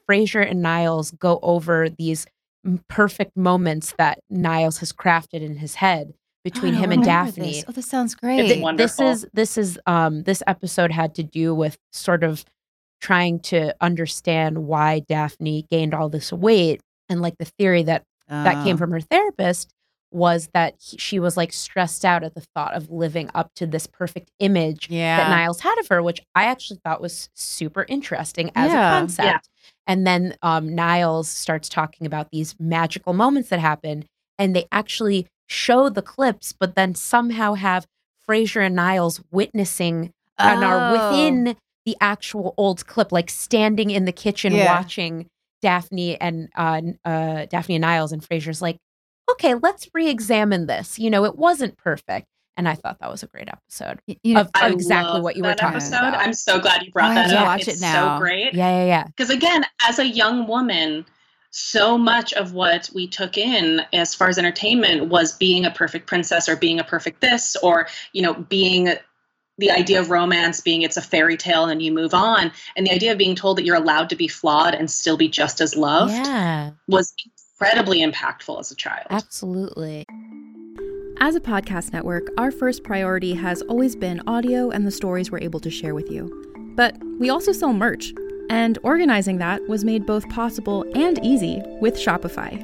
Frasier and Niles go over these perfect moments that Niles has crafted in his head between Oh, I him and remember Daphne. this. Oh, this sounds It's great. Th- wonderful. This is this is um this episode had to do with sort of trying to understand why Daphne gained all this weight, and like the theory that that came Oh. from her therapist was that he, she was like stressed out at the thought of living up to this perfect image Yeah. that Niles had of her, which I actually thought was super interesting as Yeah. a concept. Yeah. And then um, Niles starts talking about these magical moments that happen, and they actually show the clips, but then somehow have Frasier and Niles witnessing and are Oh. within the actual old clip, like standing in the kitchen Yeah. watching Daphne and uh, uh, Daphne and Niles, and Frasier's like, okay, let's re-examine this. You know, it wasn't perfect. And I thought that was a great episode Y- you know, of I exactly love what you were that talking episode. about. I'm so glad you brought I that have to up. watch It's it now. so great. Yeah, yeah, yeah. Because again, as a young woman, so much of what we took in as far as entertainment was being a perfect princess or being a perfect this, or, you know, being the idea of romance being it's a fairy tale and you move on. And the idea of being told that you're allowed to be flawed and still be just as loved Yeah, was incredibly impactful as a child. absolutely. As a podcast network, our first priority has always been audio and the stories we're able to share with you. But we also sell merch, and organizing that was made both possible and easy with Shopify.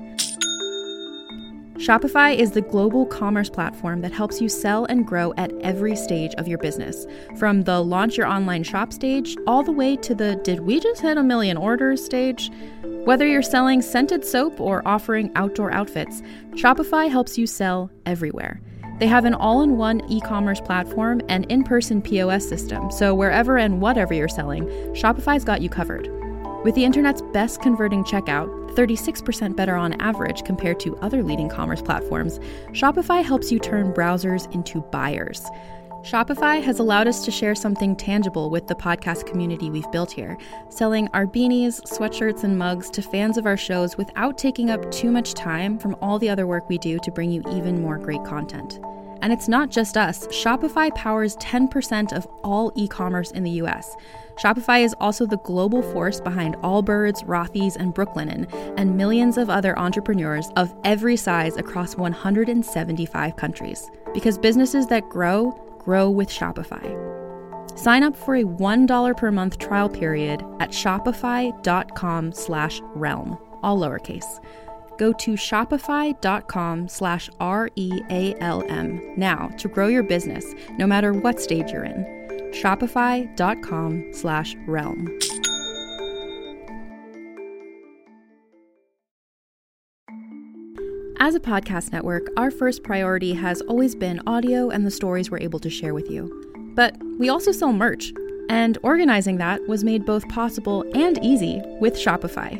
Shopify is the global commerce platform that helps you sell and grow at every stage of your business, from the launch your online shop stage all the way to the did we just hit a million orders stage. Whether you're selling scented soap or offering outdoor outfits, Shopify helps you sell everywhere. They have an all-in-one e-commerce platform and in-person P O S system, so wherever and whatever you're selling, Shopify's got you covered. With the internet's best converting checkout, thirty-six percent better on average compared to other leading commerce platforms, Shopify helps you turn browsers into buyers. Shopify has allowed us to share something tangible with the podcast community we've built here, selling our beanies, sweatshirts, and mugs to fans of our shows without taking up too much time from all the other work we do to bring you even more great content. And it's not just us. Shopify powers ten percent of all e-commerce in the U S. Shopify is also the global force behind Allbirds, Rothy's, and Brooklinen, and millions of other entrepreneurs of every size across one hundred seventy-five countries. Because businesses that grow, grow with Shopify. Sign up for a one dollar per month trial period at shopify.com slash realm, all lowercase. Go to shopify.com slash R-E-A-L-M now to grow your business, no matter what stage you're in. Shopify.com slash realm. As a podcast network, our first priority has always been audio and the stories we're able to share with you. But we also sell merch, and organizing that was made both possible and easy with Shopify.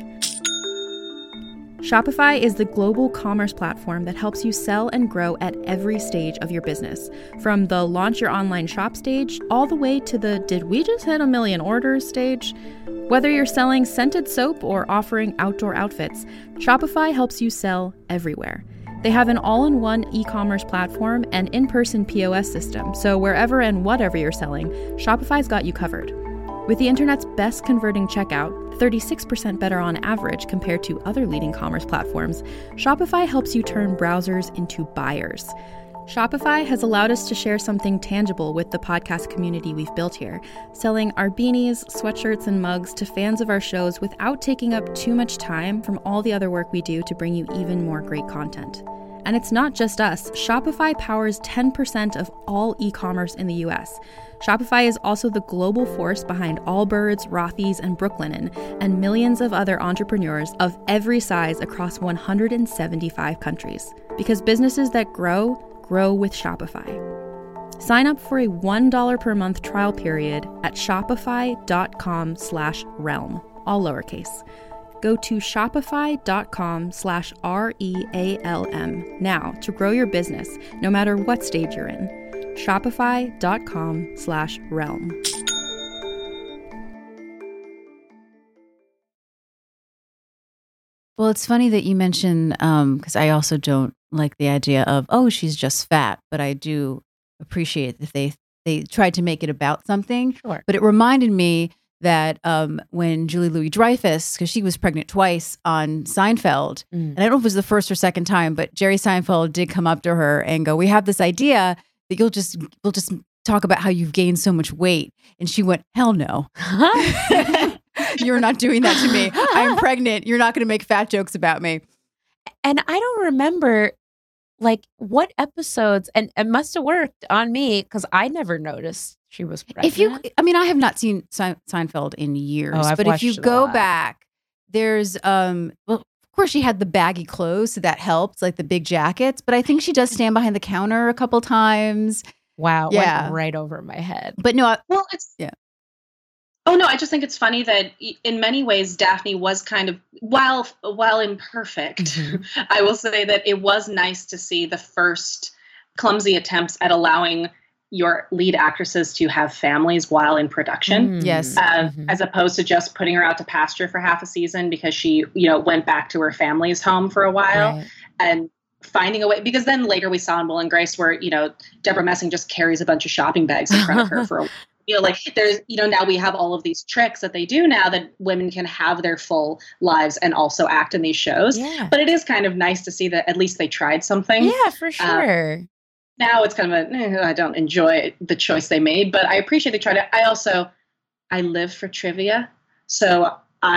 Shopify is the global commerce platform that helps you sell and grow at every stage of your business, from the launch your online shop stage all the way to the did we just hit a million orders stage. Whether you're selling scented soap or offering outdoor outfits, Shopify helps you sell everywhere. They have an all-in-one e-commerce platform and in-person P O S system, so wherever and whatever you're selling, Shopify's got you covered. With the internet's best converting checkout, thirty-six percent better on average compared to other leading commerce platforms, Shopify helps you turn browsers into buyers. Shopify has allowed us to share something tangible with the podcast community we've built here, selling our beanies, sweatshirts, and mugs to fans of our shows without taking up too much time from all the other work we do to bring you even more great content. And it's not just us. Shopify powers ten percent of all e-commerce in the U S. Shopify is also the global force behind Allbirds, Rothy's, and Brooklinen, and millions of other entrepreneurs of every size across one hundred seventy-five countries. Because businesses that grow, grow with Shopify. Sign up for a one dollar per month trial period at shopify.com slash realm, all lowercase. Go to shopify.com slash R-E-A-L-M now to grow your business, no matter what stage you're in. Shopify.com slash realm. Well, it's funny that you mention, um, because I also don't like the idea of, oh, she's just fat, but I do appreciate that they they tried to make it about something. Sure. But it reminded me that um, when Julie Louis-Dreyfus, because she was pregnant twice on Seinfeld, Mm. and I don't know if it was the first or second time, but Jerry Seinfeld did come up to her and go, "We have this idea that you'll just we'll just talk about how you've gained so much weight," and she went, "Hell no." You're not doing that to me. I'm pregnant. You're not going to make fat jokes about me. And I don't remember like what episodes, and it must have worked on me because I never noticed she was pregnant. If you, I mean, I have not seen Se- Seinfeld in years, Oh, I've but if you watched it a go lot. back, there's, um, well, of course she had the baggy clothes, so that helped, like the big jackets. But I think she does stand behind the counter a couple times. wow, it Yeah. went right over my head. But no, I, Well, it's Yeah. Oh no, I just think it's funny that y- in many ways Daphne was kind of while while imperfect, Mhm. I will say that it was nice to see the first clumsy attempts at allowing your lead actresses to have families while in production. Mm. Yes. Uh, Mhm. As opposed to just putting her out to pasture for half a season because she, you know, went back to her family's home for a while Right. and finding a way. Because then later we saw in Will and Grace where, you know, Deborah Messing just carries a bunch of shopping bags in front of her for a you know, like there's, you know, now we have all of these tricks that they do now that women can have their full lives and also act in these shows. Yeah. But it is kind of nice to see that at least they tried something. Yeah, for sure. Now it's kind of a, eh, I don't enjoy the choice they made, but I appreciate they tried it. I also, I live for trivia. So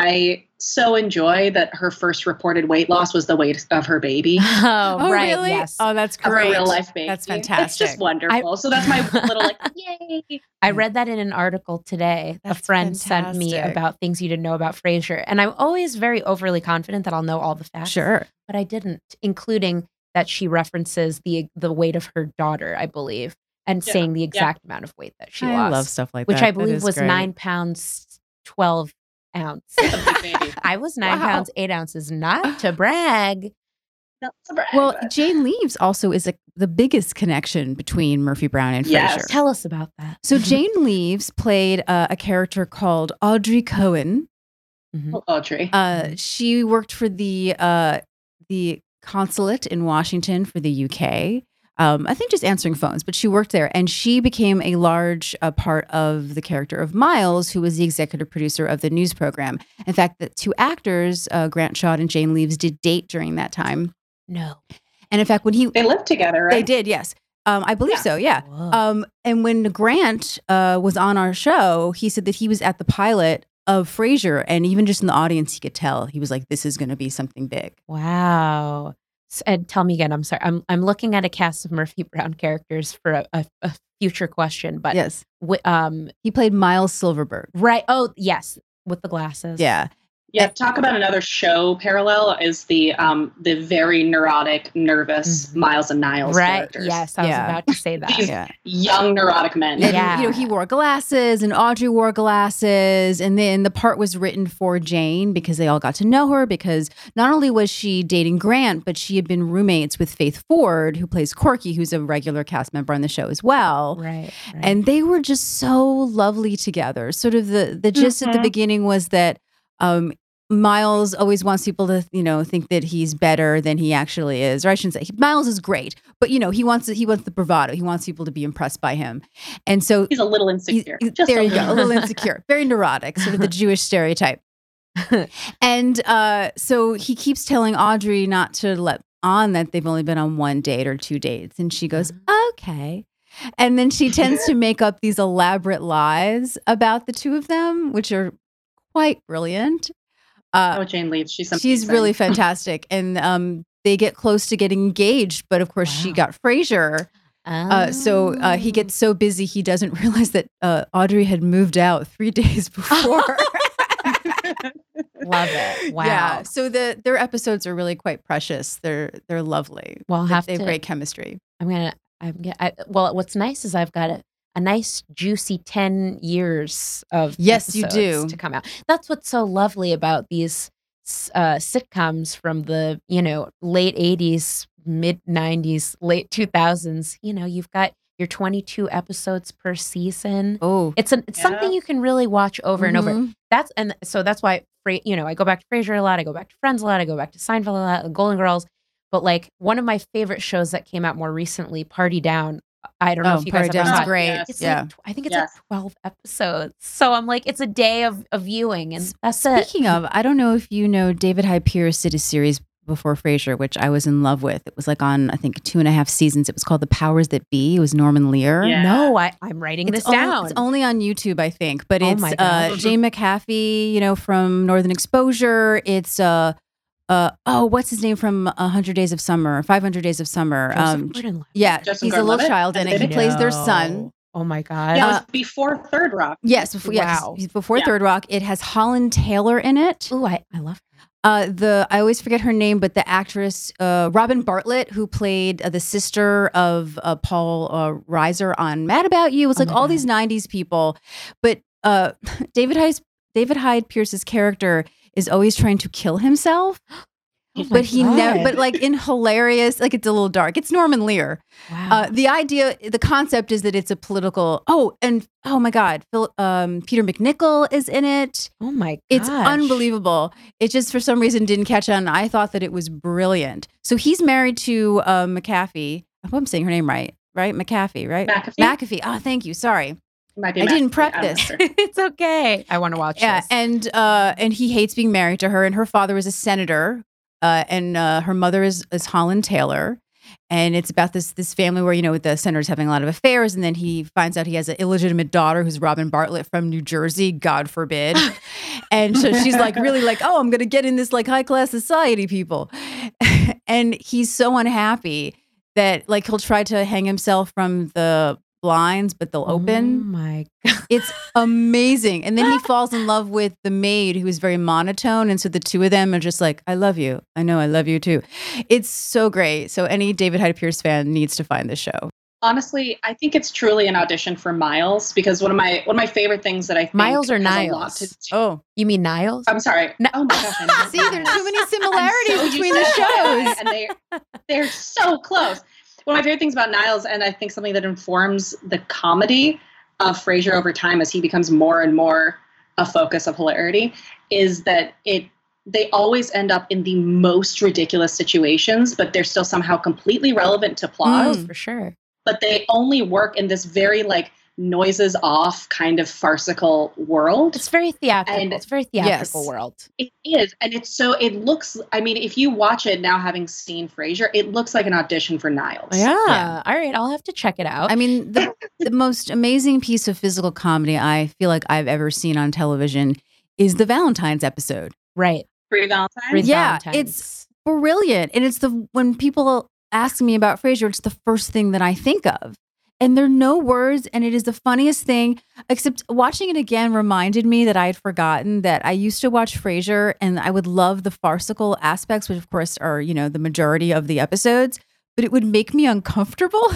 I so enjoy that her first reported weight loss was the weight of her baby. oh, oh, right. really? Yes. Oh, that's Of her great. real life baby. That's It's fantastic. just wonderful. so that's my little like, yay. I read that in an article today. That's a friend sent me fantastic. about things you didn't know about Frasier. And I'm always very overly confident that I'll know all the facts. Sure. But I didn't, including that she references the the weight of her daughter, I believe, and Yeah, saying the yeah. exact amount of weight that she I lost. love stuff like which that. I That believe is was great. nine pounds, twelve ounce. It's a big baby. I was nine Wow. pounds, eight ounces, not to brag. Not to brag, Well, but- Jane Leaves also is a, the biggest connection between Murphy Brown and Yes. Frasier. Tell us about that. So Jane Leaves played uh, a character called Audrey Cohen. Mhm. Oh, Audrey. Uh, she worked for the uh, the consulate in Washington for the U K. Um, I think just answering phones, but she worked there, and she became a large uh, part of the character of Miles, who was the executive producer of the news program. In fact, the two actors, uh, Grant Shaw and Jane Leaves, did date during that time. No. And in fact, when he They lived together, right? they did, yes, um, I believe Yeah. so, yeah. Whoa. Um, and when Grant uh, was on our show, he said that he was at the pilot of Frasier, and even just in the audience, he could tell he was like, "This is going to be something big." Wow. S- And tell me again, I'm sorry. I'm I'm looking at a cast of Murphy Brown characters for a, a, a future question, but Yes, wi- um he played Miles Silverberg. right. Oh, yes, with the glasses. Yeah, Yeah, talk about another show parallel is the um the very neurotic, nervous Mhm. Miles and Niles Right. characters. Yes, I was Yeah. about to say that. These yeah. young neurotic men. And, Yeah. you know, he wore glasses, and Audrey wore glasses, and then the part was written for Jane because they all got to know her. Because not only was she dating Grant, but she had been roommates with Faith Ford, who plays Corky, who's a regular cast member on the show as well. Right. right. And they were just so lovely together. Sort of the the gist at the Mhm. beginning was that um, Miles always wants people to, you know, think that he's better than he actually is. Or I shouldn't say he, Miles is great, but you know, he wants he wants the bravado. He wants people to be impressed by him, and so He's a little he's- insecure. he's- Just there a you go, a little. little insecure, very neurotic, sort of the Jewish stereotype. And uh, so he keeps telling Audrey not to let on that they've only been on one date or two dates, and she goes, "Okay." And then she tends to make up these elaborate lies about the two of them, which are quite brilliant. Uh, Oh, Jane Leaves. She's she's amazing. really fantastic. And um, they get close to getting engaged, but of course she Wow. got Frasier. Uh, so uh, he gets so busy he doesn't realize that uh, Audrey had moved out three days before. Love it. Wow. Yeah. So the their episodes are really quite precious. They're they're lovely. Well, I'll They- have they have to- great chemistry. I'm gonna. I'm gonna. I, well, what's nice is I've got a, a nice juicy ten years of Yes, you episodes do. to come out. That's what's so lovely about these s- uh, sitcoms from the you know late eighties, mid nineties, late two thousands. You know, you've got your twenty-two episodes per season. Oh, It's an it's something Yeah. you can really watch over and over. Mhm. That's and so that's why Fra- you know I go back to Frasier a lot. I go back to Friends a lot. I go back to Seinfeld a lot. The Golden Girls. But like one of my favorite shows that came out more recently, Party Down. I don't know Oh, if you guys Party ever Down's saw it. great. Yes. It's Yeah. like, I think it's Yes. like twelve episodes. So I'm like, it's a day of, of viewing, and that's it. Speaking of, I don't know if you know David Hyde Pierce did a series before Frasier, which I was in love with. It was like on, I think, two and a half seasons. It was called The Powers That Be. It was Norman Lear. Yeah. No, I, I'm writing It's this only, down. it's only on YouTube, I think. But Oh it's my uh, gosh. Jane McAfee, you know, from Northern Exposure. It's uh, uh, oh, what's his name from one hundred Days of Summer, five hundred Days of Summer. Joseph Um, Gordon-Levitt. yeah, Justin he's a little Gordon-Levitt child in as it. He David? plays their No. son. Oh my God. Yeah, it Uh, was before Third Rock. Yes, before, yes, Wow. before Yeah. Third Rock. It has Holland Taylor in it. Ooh, I, I love her. Uh, the I always forget her name, but the actress uh, Robin Bartlett, who played uh, the sister of uh, Paul uh, Reiser on Mad About You, it was Oh like my all God. these nineties people. But uh, David Hyde David Hyde Pierce's character is always trying to kill himself, Oh my but he never. God. But like in hilarious, like it's a little dark. It's Norman Lear. Wow. Uh, the idea, the concept is that it's a political. Oh, and oh my God, Phil, um, Peter McNichol is in it. oh my God. It's unbelievable. It just for some reason didn't catch on. I thought that it was brilliant. So he's married to uh, McAfee. I hope I'm saying her name right. Right, McAfee. Right, McAfee? McAfee. Oh, thank you. Sorry, Might be I didn't McAfee. prep I'm not this. sure. It's okay. I want to watch yeah, this. and uh, and he hates being married to her. And her father is a senator, uh, and uh, her mother is is Holland Taylor. And it's about this this family where, you know, the senator's having a lot of affairs, and then he finds out he has an illegitimate daughter who's Robin Bartlett from New Jersey, God forbid. And so she's like really like, oh, I'm gonna get in this like high class society, people. And he's so unhappy that like he'll try to hang himself from the blinds, but they'll Oh open. my God. It's amazing. And then he falls in love with the maid who is very monotone. And so the two of them are just like, I love you. I know I love you too. It's so great. So any David Hyde Pierce fan needs to find this show. Honestly, I think it's truly an audition for Miles, because one of my one of my favorite things that I think Miles or has a lot Niles? to do- Oh, You mean Niles? I'm sorry. No. Oh my gosh! I know see, there's too many similarities I'm so between used the to that, shows. and they they're so close. One of my favorite things about Niles, and I think something that informs the comedy of Frasier over time as he becomes more and more a focus of hilarity, is that it they always end up in the most ridiculous situations, but they're still somehow completely relevant to plot. Oh, for sure. But they only work in this very like noises off kind of farcical world. It's very theatrical. And- it's a very theatrical Yes. world. It is, and it's so it looks. I mean, if you watch it now, having seen Frasier, it looks like an audition for Niles. Yeah. Yeah. All right. I'll have to check it out. I mean, the, the most amazing piece of physical comedy I feel like I've ever seen on television is the Valentine's episode. right. Free Valentine. With Yeah, Valentine's. it's- Brilliant. And it's the when people ask me about Frasier, it's the first thing that I think of. And there are no words, and it is the funniest thing. Except watching it again reminded me that I had forgotten that I used to watch Frasier, and I would love the farcical aspects, which of course are, you know, the majority of the episodes, but it would make me uncomfortable,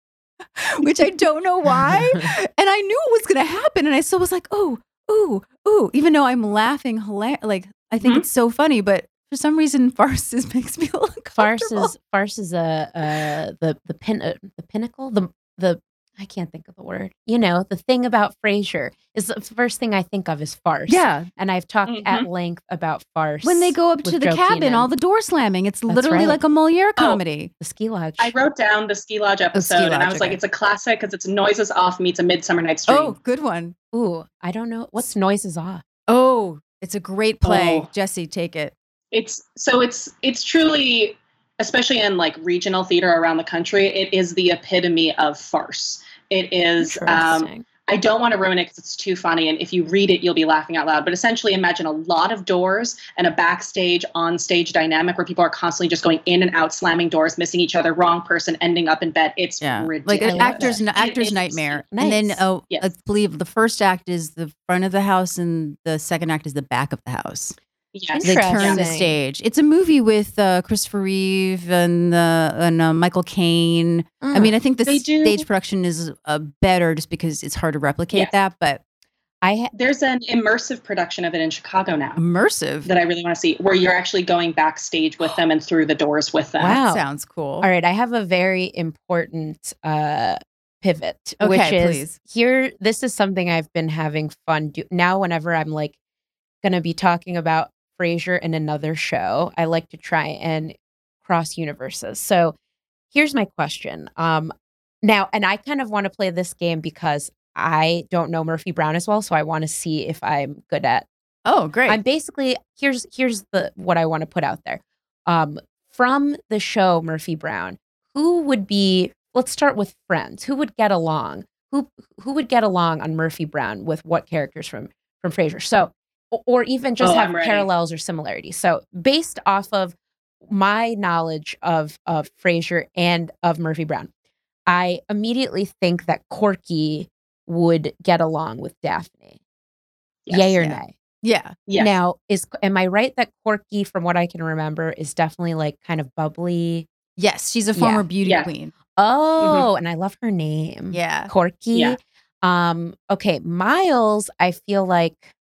which I don't know why. And I knew it was going to happen, and I still was like, oh, ooh, ooh, even though I'm laughing, hilar- like I think Mhm. it's so funny, but for some reason, farces makes me a little farce uncomfortable. is farce is a uh, the the pin uh, the pinnacle the the I can't think of the word. You know, the thing about Frasier is the first thing I think of is farce. Yeah. and I've talked Mhm. at length about farce When they go up to with the Joe cabin, Keenan. all the door slamming, it's That's literally right. like a Moliere Oh. comedy. the ski lodge. I wrote down the Ski Lodge episode, and I Lodge, was like, okay. it's a classic because it's Noises Off meets A Midsummer Night's Dream. Oh, good one. Ooh, I don't know what's noises off. Oh, it's a great play. Oh. Jesse, take it. It's so it's it's truly, especially in like regional theater around the country, it is the epitome of farce. It is. Um, Interesting. I don't want to ruin it because it's too funny, and if you read it, you'll be laughing out loud. But essentially, imagine a lot of doors and a backstage, on-stage dynamic where people are constantly just going in and out, slamming doors, missing each other, wrong person, ending up in bed. It's Yeah, like ridiculous. an love actor's it. actor's It is- nightmare. And then, Nice. oh, Yes. I believe the first act is the front of the house, and the second act is the back of the house. Yes. They turn the Interesting. stage. It's a movie with uh, Christopher Reeve and uh, and uh, Michael Caine. I mean, I think the They do- stage production is uh, better just because it's hard to replicate Yes. that, but I ha- There's an immersive production of it in Chicago now immersive. that I really want to see, where you're actually going backstage with them and through the doors with them. Wow. Sounds cool. all right. I have a very important uh, pivot, Okay, which is please. here. This is something I've been having fun do- now. Whenever I'm like going to be talking about Frasier in another show, I like to try and cross universes. So here's my question. Um, Now, and I kind of want to play this game because I don't know Murphy Brown as well, so I want to see if I'm good at. Oh, great. I'm basically here's here's the what I want to put out there. Um, from the show Murphy Brown, who would be? Let's start with Friends. Who would get along? Who who would get along on Murphy Brown with what characters from from Frasier? So, or, or even just Oh, have I'm ready. parallels or similarities. So, based off of my knowledge of of Frasier and of Murphy Brown, I immediately think that Corky would get along with Daphne. Yes, Yay or yeah. nay? Yeah. Yes. Now, is am I right that Corky, from what I can remember, is definitely like kind of bubbly? Yes, she's a former Yeah. beauty Yeah. queen. Oh, and I love her name. Yeah. Corky. Yeah. Um, okay, Miles, I feel like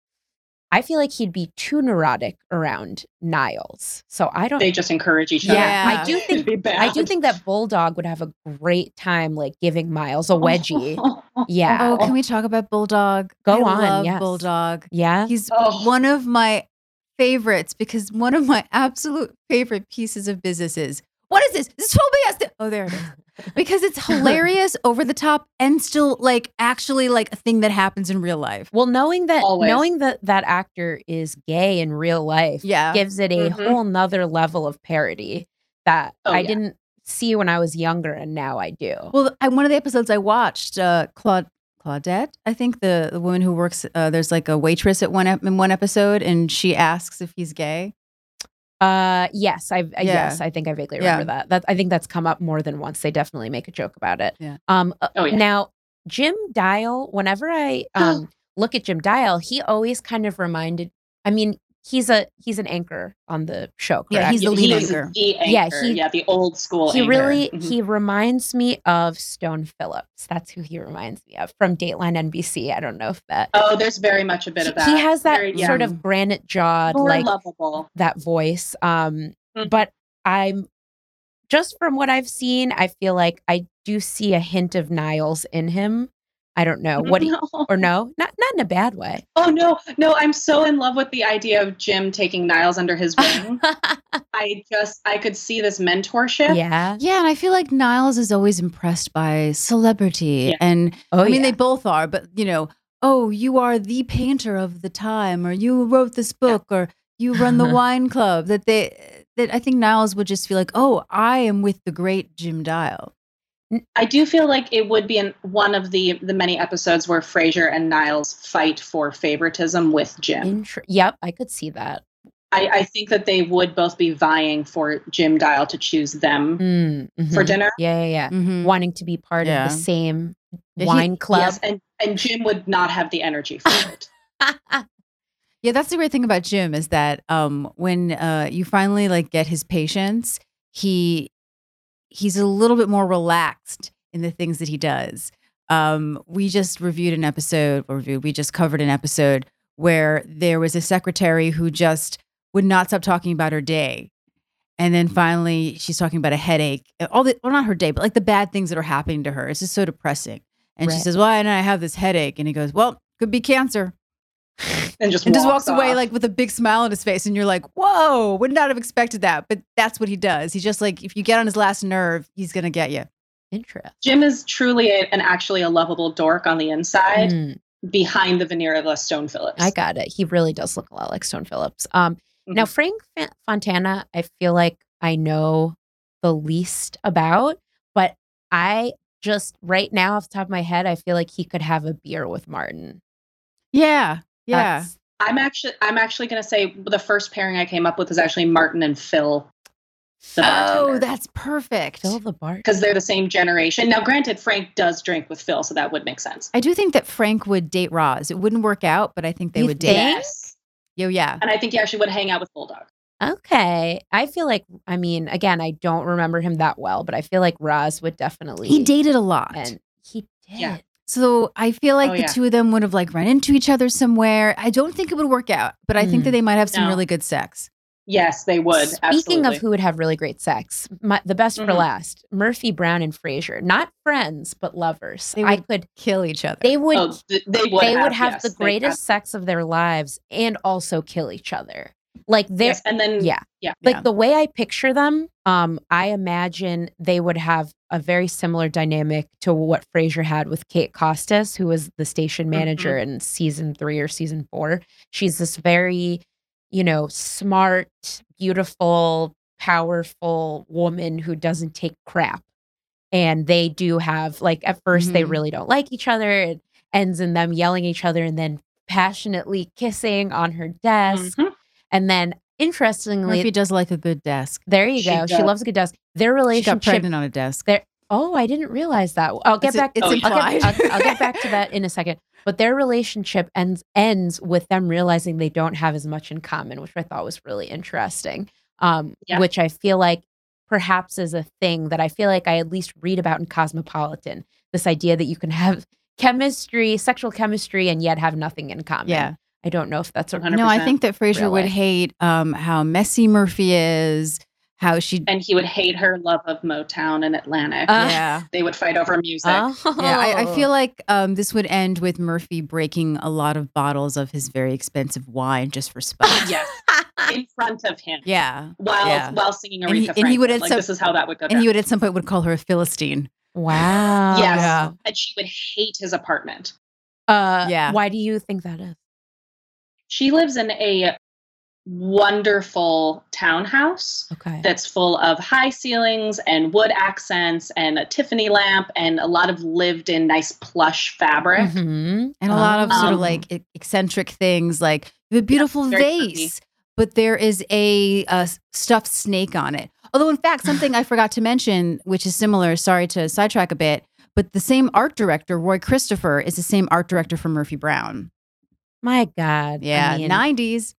I feel like he'd be too neurotic around Niles. So I don't They just encourage each other. Yeah. I do It'd think be bad. I do think that Bulldog would have a great time like giving Miles a wedgie. Yeah. Oh, can we talk about Bulldog? Go I on, love yes. Bulldog. Yeah. He's Oh. one of my favorites because one of my absolute favorite pieces of business is what is this? This is Toby Estes. Oh, there it is. Because it's hilarious, over the top, and still like actually like a thing that happens in real life. Well, knowing that Always. knowing that that actor is gay in real life Yeah. gives it a Mhm. whole nother level of parody that Oh, I yeah. didn't see when I was younger, and now I do. Well, I, one of the episodes I watched, uh, Claude Claudette, I think the, the woman who works, uh, there's like a waitress at one ep- in one episode, and she asks if he's gay. Uh, yes, I Yeah. yes, I think I vaguely Yeah. remember that. That I think that's come up more than once. They definitely make a joke about it. Yeah. Um. uh, Oh, yeah. Now, Jim Dial. Whenever I um look at Jim Dial, he always kind of reminded. I mean, he's a he's an anchor on the show. Yeah, correct? he's the He lead is anchor. The anchor. Yeah, Yeah, he- yeah, the old school He anchor. really Mhm. he reminds me of Stone Phillips. That's who he reminds me of from Dateline N B C. I don't know if that. Oh, there's very much a bit he, of that. he has that Very- yeah. sort of granite jawed, more like lovable. that voice. Um, Mhm. but I'm just from what I've seen, I feel like I do see a hint of Niles in him. I don't know what, he, No. or no, not not in a bad way. Oh no, no! I'm so in love with the idea of Jim taking Niles under his wing. I just, I could see this mentorship. Yeah. Yeah, and I feel like Niles is always impressed by celebrity. Yeah. And Oh, I mean, yeah. they both are, but you know, oh, you are the painter of the time, or you wrote this book, or you run the wine club. That they, that I think Niles would just feel like, oh, I am with the great Jim Dial. I do feel like it would be in one of the the many episodes where Frasier and Niles fight for favoritism with Jim. Inter- yep, I could see that. I, I think that they would both be vying for Jim Dial to choose them Mm, mhm. for dinner. Yeah, yeah, yeah. Mhm. Wanting to be part Yeah. of the same Yeah, he- wine club. Yes, and, and Jim would not have the energy for it. Yeah, that's the great thing about Jim is that um, when uh, you finally like get his patience, he he's a little bit more relaxed in the things that he does. Um, we just reviewed an episode, or reviewed, we just covered an episode where there was a secretary who just would not stop talking about her day. And then finally she's talking about a headache, all the, well, not her day, but like the bad things that are happening to her. It's just so depressing. And she Right. says, well, and I have this headache. And he goes, well, could be cancer. And just And just walks walks away off. like with a big smile on his face. And you're like, whoa, would not have expected that. But that's what he does. He's just like, if you get on his last nerve, he's going to get you. Interest. Jim is truly a, an actually a lovable dork on the inside, Mm, behind the veneer of a Stone Phillips. I got it. He really does look a lot like Stone Phillips. Um, Now, Mhm. Frank Fa- Fontana, I feel like I know the least about, but I just right now off the top of my head, I feel like he could have a beer with Martin. Yeah. Yeah. That's- I'm actually I'm actually going to say the first pairing I came up with is actually Martin and Phil, the bartender. Oh, that's perfect. Phil the Bart. because they're the same generation. Now, granted, Frank does drink with Phil, so that would make sense. I do think that Frank would date Roz. It wouldn't work out, but I think they You would date. think? Yes, Yo, yeah. and I think he actually would hang out with Bulldog. Okay. I feel like, I mean, again, I don't remember him that well, but I feel like Roz would definitely. He dated a lot. And he did. Yeah. So I feel like Oh, the yeah. two of them would have like run into each other somewhere. I don't think it would work out, but I think Mm. that they might have some No. really good sex. Yes, they would. Speaking absolutely. of who would have really great sex, my, the best for Mhm. last, Murphy Brown and Frasier, not friends but lovers. They I would could. Kill each other. They would. oh, th- they would they have, would have yes, the they- greatest sex of their lives and also kill each other. Like they're Yes, and then yeah. yeah. Like Yeah. the way I picture them, um, I imagine they would have a very similar dynamic to what Frasier had with Kate Costas, who was the station manager in season three or season four. She's this very, you know, smart, beautiful, powerful woman who doesn't take crap. And they do have, like, at first they Mhm. really don't like each other. It ends in them yelling at each other and then passionately kissing on her desk. Mhm. And then, interestingly, Murphy does like a good desk. there you She go. She does. loves a good desk. Their She got relationship. pregnant on a desk. Their oh, I didn't realize that. I'll get It's- back. it's I'll get- implied. I'll, I'll get back to that in a second. But their relationship ends ends with them realizing they don't have as much in common, which I thought was really interesting. Um, Yeah. Which I feel like perhaps is a thing that I feel like I at least read about in Cosmopolitan. This idea that you can have chemistry, sexual chemistry, and yet have nothing in common. Yeah. I don't know if that's a one hundred No, I percent. think that Frasier would Really? hate um, how messy Murphy is, how she. And he would hate her love of Motown and Atlantic. Uh, yeah. They would fight over music. Oh. Yeah, I, I feel like um, this would end with Murphy breaking a lot of bottles of his very expensive wine just for spite. Yes, in front of him. Yeah. While Yeah. while singing And he- Aretha and he would Franklin. at Like, some- this is how that would go down. And he would at some point would call her a Philistine. Wow. Yes. Yeah. And she would hate his apartment. Uh, Yeah. Why do you think that is? She lives in a wonderful townhouse Okay. that's full of high ceilings and wood accents and a Tiffany lamp and a lot of lived in nice plush fabric. Mhm. And a lot of sort of Um, like e- eccentric things, like the beautiful very vase, but there is a, a stuffed snake on it. Although, in fact, something I forgot to mention, which is similar, sorry to sidetrack a bit, but the same art director, Roy Christopher, is the same art director for Murphy Brown. My God. Yeah, I mean, nineties.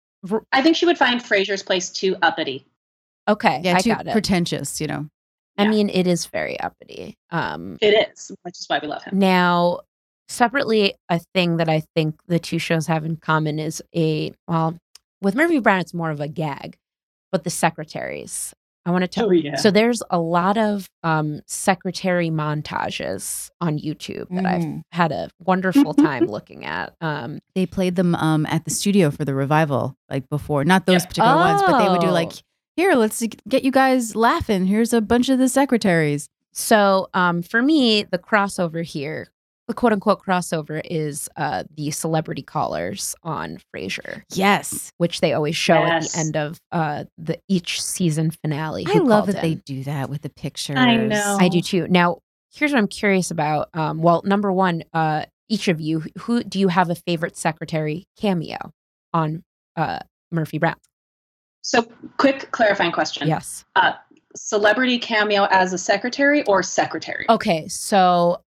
I think she would find Frasier's place too uppity. okay. Yeah, I too got it. pretentious, you know. I Yeah. mean, it is very uppity. Um, It is, which is why we love him. now, separately, a thing that I think the two shows have in common is a, well, with Murphy Brown, it's more of a gag, but the secretaries. I want to tell. Oh, yeah. So there's a lot of um, secretary montages on YouTube that I've Mm. had a wonderful time looking at. Um, They played them um, at the studio for the revival, like before. Not those Yeah. particular ones, but they would do Oh. like, here, let's get you guys laughing. Here's a bunch of the secretaries. So um, for me, the crossover here, the quote unquote crossover, is uh, the celebrity callers on Frasier, Yes. which they always show at Yes. the end of uh, the each season finale. I who love called that they in. do that with the pictures. I know. I do too. Now, here's what I'm curious about. Um, well, number one, uh, each of you, who do you have a favorite secretary cameo on uh, Murphy Brown? So, quick clarifying question. Yes. Uh, celebrity cameo as a secretary or secretary? Okay, so,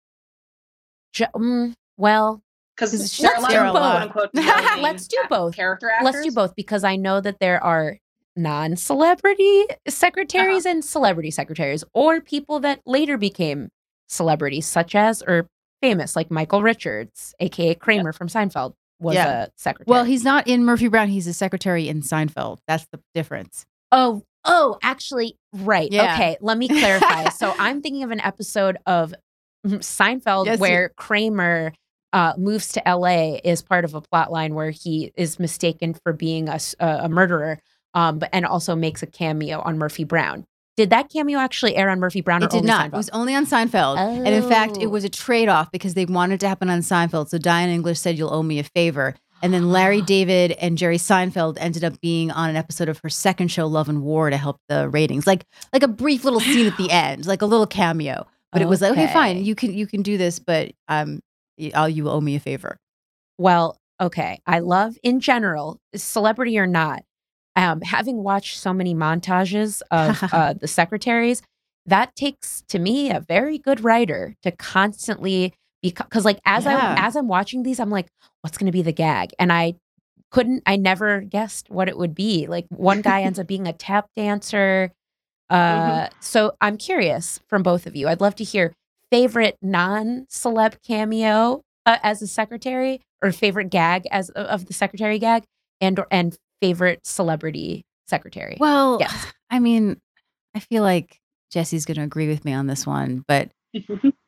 ju- mm, well, Because Let's there are a lot do of both. quote-unquote well-named Let's do act- both. character actors. let's do both because I know that there are non-celebrity secretaries and celebrity secretaries, or people that later became celebrities, such as or famous, like Michael Richards, aka Kramer from Seinfeld, was Yeah. a secretary. Well, he's not in Murphy Brown. He's a secretary in Seinfeld. That's the difference. oh oh actually right. Yeah. Okay, let me clarify. So I'm thinking of an episode of mm, Seinfeld Yes, you- where Kramer uh, moves to L A is part of a plot line where he is mistaken for being a, s- a- a murderer, um, but and also makes a cameo on Murphy Brown. Did that cameo actually air on Murphy Brown? or It did only not. Seinfeld? It was only on Seinfeld. And in fact, it Oh. was a trade off because they wanted to happen on Seinfeld. So Diane English said, "You'll owe me a favor." And then Larry David and Jerry Seinfeld ended up being on an episode of her second show, Love and War, to help the ratings. Like like a brief little scene at the end, like a little cameo. But it was like, okay, Okay. fine, you can you can do this, but um, y- I'll, you owe me a favor. Well, okay. I love, in general, celebrity or not, um, having watched so many montages of uh, the secretaries, that takes, to me, a very good writer to constantly be, because like as Yeah. I as I'm watching these, I'm like, what's going to be the gag? And I couldn't, I never guessed what it would be. Like one guy ends up being a tap dancer. Uh, So I'm curious from both of you. I'd love to hear favorite non-celeb cameo uh, as a secretary, or favorite gag as of the secretary gag, and or, and favorite celebrity secretary. Well, Yes. I mean, I feel like Jesse's going to agree with me on this one, but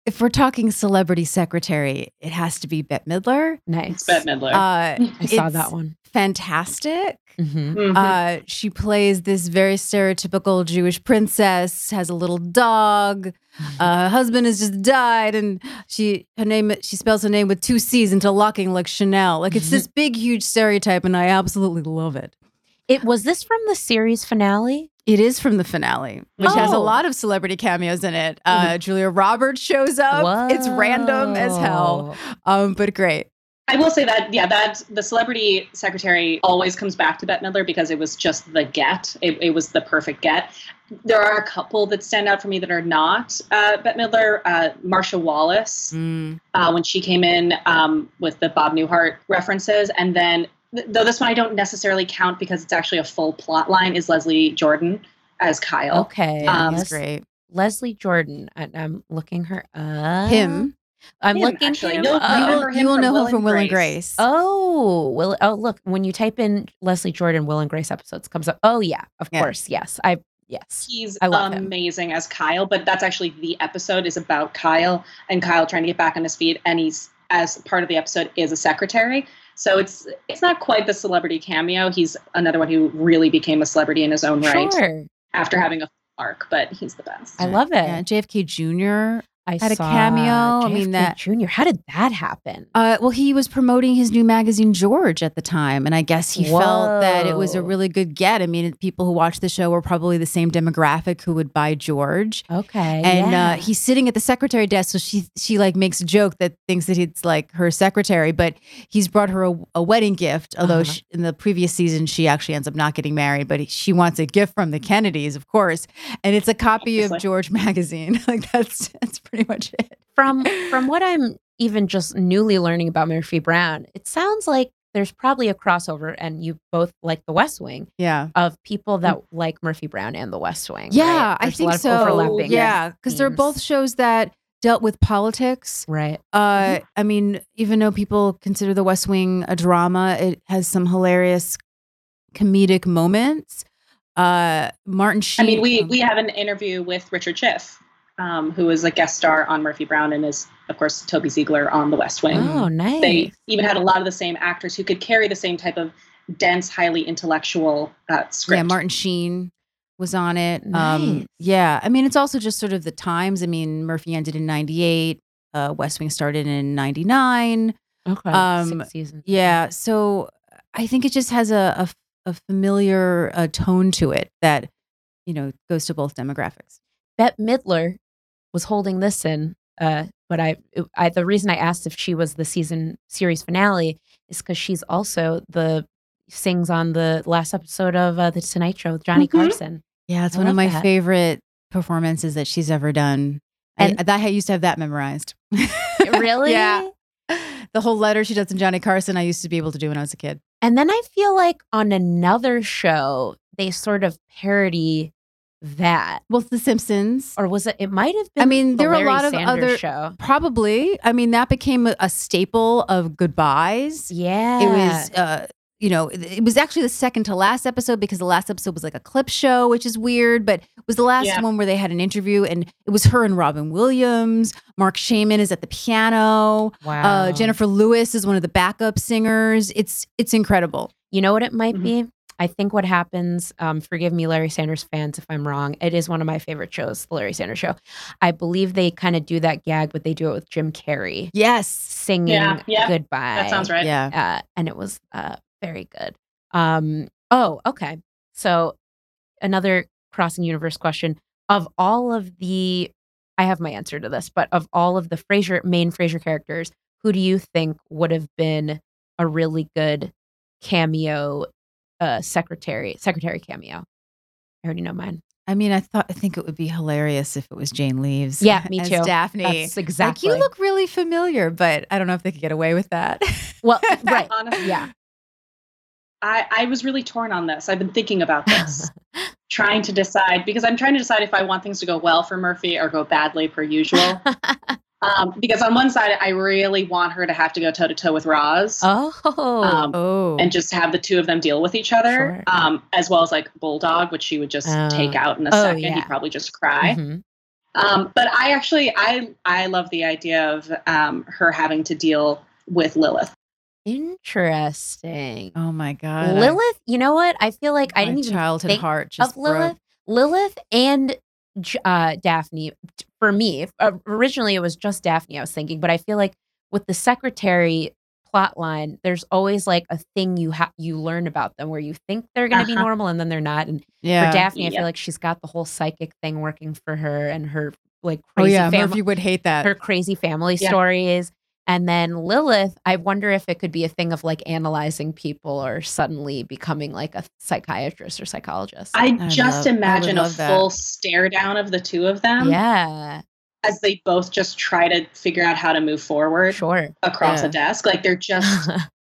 if we're talking celebrity secretary, it has to be Bette Midler. Nice. Bette Midler. Uh, I saw it's that one. Fantastic. Mm-hmm. Mhm. Uh, she plays this very stereotypical Jewish princess, has a little dog. Uh, her husband has just died, and she her name she spells her name with two C's interlocking like Chanel. Like it's this big, huge stereotype, and I absolutely love it. It was this from the series finale? It is from the finale, which has a Oh. lot of celebrity cameos in it. Uh, Julia Roberts shows up. It's random as hell, um, but great. I will say that, yeah, that the celebrity secretary always comes back to Bette Midler because it was just the get. It, it was the perfect get. There are a couple that stand out for me that are not uh, Bette Midler. Uh, Marsha Wallace, Mm. uh, when she came in um, with the Bob Newhart references. And then, th- though this one I don't necessarily count because it's actually a full plot line, is Leslie Jordan as Kyle. Okay. Yeah, Um, he's Yes. great. Leslie Jordan. I, I'm looking her up. Him. I'm Him, looking actually. him You'll up. You remember will, him you will from know Will him and from Will and Grace. Grace. Oh, Will. Oh, look. When you type in Leslie Jordan, Will and Grace episodes, comes up. Oh, yeah. Of Yeah. course. Yes. I. Yes. He's I love him. amazing as Kyle, but that's actually the episode is about Kyle and Kyle trying to get back on his feet, and he's, as part of the episode, is a secretary. So it's it's not quite the celebrity cameo. He's another one who really became a celebrity in his own right Sure. after having a arc, but he's the best. I love it. Yeah, J F K Junior I had a saw cameo. I J F mean, K that- Junior How did that happen? Uh, well, he was promoting his new magazine, George, at the time. And I guess he felt that it was a Whoa. really good get. I mean, people who watch the show were probably the same demographic who would buy George. Okay. And yeah. uh, he's sitting at the secretary desk. So she, she like makes a joke that thinks that it's like her secretary, but he's brought her a, a wedding gift. Although Uh-huh. she, in the previous season, she actually ends up not getting married, but she wants a gift from the Kennedys, of course. And it's a copy of Obviously. George magazine. Like that's, that's pretty much it. From from what I'm even just newly learning about Murphy Brown, it sounds like there's probably a crossover, and you both like The West Wing, Yeah. of people that like Murphy Brown and The West Wing. Yeah, right? I There's a think lot of so. overlapping Yeah, because they're themes. both shows that dealt with politics. Right. Uh, I mean, even though people consider The West Wing a drama, it has some hilarious comedic moments. Uh, Martin Sheen. I mean, we we have an interview with Richard Schiff, um, who is a guest star on Murphy Brown and is, of course, Toby Ziegler on The West Wing. Oh, nice. They even had a lot of the same actors who could carry the same type of dense, highly intellectual uh, script. Yeah, Martin Sheen was on it. Nice. Um, yeah, I mean, it's also just sort of the times. I mean, Murphy ended in ninety-eight. Uh, West Wing started in ninety-nine. Okay. um, Six seasons. Yeah, so I think it just has a a, a familiar uh, tone to it that, you know, goes to both demographics. Bette Midler was holding this in, uh, but I, I, the reason I asked if she was the season series finale is because she's also the sings on the last episode of uh, the Tonight Show with Johnny Mhm. Carson. Yeah, it's I one of love my that. favorite performances that she's ever done. And And- that I used to have that memorized. Really? Yeah. The whole letter she does in Johnny Carson, I used to be able to do when I was a kid. And then I feel like on another show they sort of parody that, Well, it's The Simpsons. or was it? It might have been. I mean, the there were a Larry lot of Sanders other- show. Probably. I mean, that became a, a staple of goodbyes. Yeah, It was, uh, you know, it, it was actually the second to last episode because the last episode was like a clip show, which is weird, but it was the last Yeah. one where they had an interview and it was her and Robin Williams. Mark Shaman is at the piano. wow. Uh, Jennifer Lewis is one of the backup singers. It's it's incredible. You know what it might Mhm. be? I think what happens, um, forgive me, Larry Sanders fans, if I'm wrong, it is one of my favorite shows, The Larry Sanders Show. I believe they kind of do that gag, but they do it with Jim Carrey Yes. singing Yeah, yeah, Goodbye. that sounds right. Yeah. Uh, and it was uh, very good. Um, oh, okay. So another crossing universe question. Of all of the, I have my answer to this, but of all of the Frasier, main Frasier characters, who do you think would have been a really good cameo uh, secretary secretary cameo? I already know mine. I mean, I thought I think it would be hilarious if it was Jane Leaves. Yeah, me as too. Daphne. That's exactly. Like, you look really familiar, but I don't know if they could get away with that. well, right. Honestly, Yeah. I, I was really torn on this. I've been thinking about this, trying to decide, because I'm trying to decide if I want things to go well for Murphy or go badly per usual. um, because on one side, I really want her to have to go toe to toe with Roz. oh. Um, Oh. and just have the two of them deal with each other, Sure. um, as well as like Bulldog, which she would just Oh. take out in a Oh, second. yeah. He'd probably just cry. Mhm. Um, but I actually, I I love the idea of um, her having to deal with Lilith. Interesting. Oh my God. Lilith, I, you know what? I feel like I didn't even childhood think heart just of Lilith. Broke. Lilith and uh, Daphne, for me, uh, originally it was just Daphne I was thinking, but I feel like with the secretary plot line, there's always like a thing you have you learn about them where you think they're going to uh-huh. be normal and then they're not. And yeah. for Daphne, yeah. I feel like she's got the whole psychic thing working for her and her like crazy oh, yeah. family. Murphy would hate that. Her crazy family yeah. stories. And then Lilith, I wonder if it could be a thing of like analyzing people or suddenly becoming like a psychiatrist or psychologist. I, I just love, imagine I a full that. stare down of the two of them. Yeah. As they both just try to figure out how to move forward sure. across yeah. a desk. Like they're just,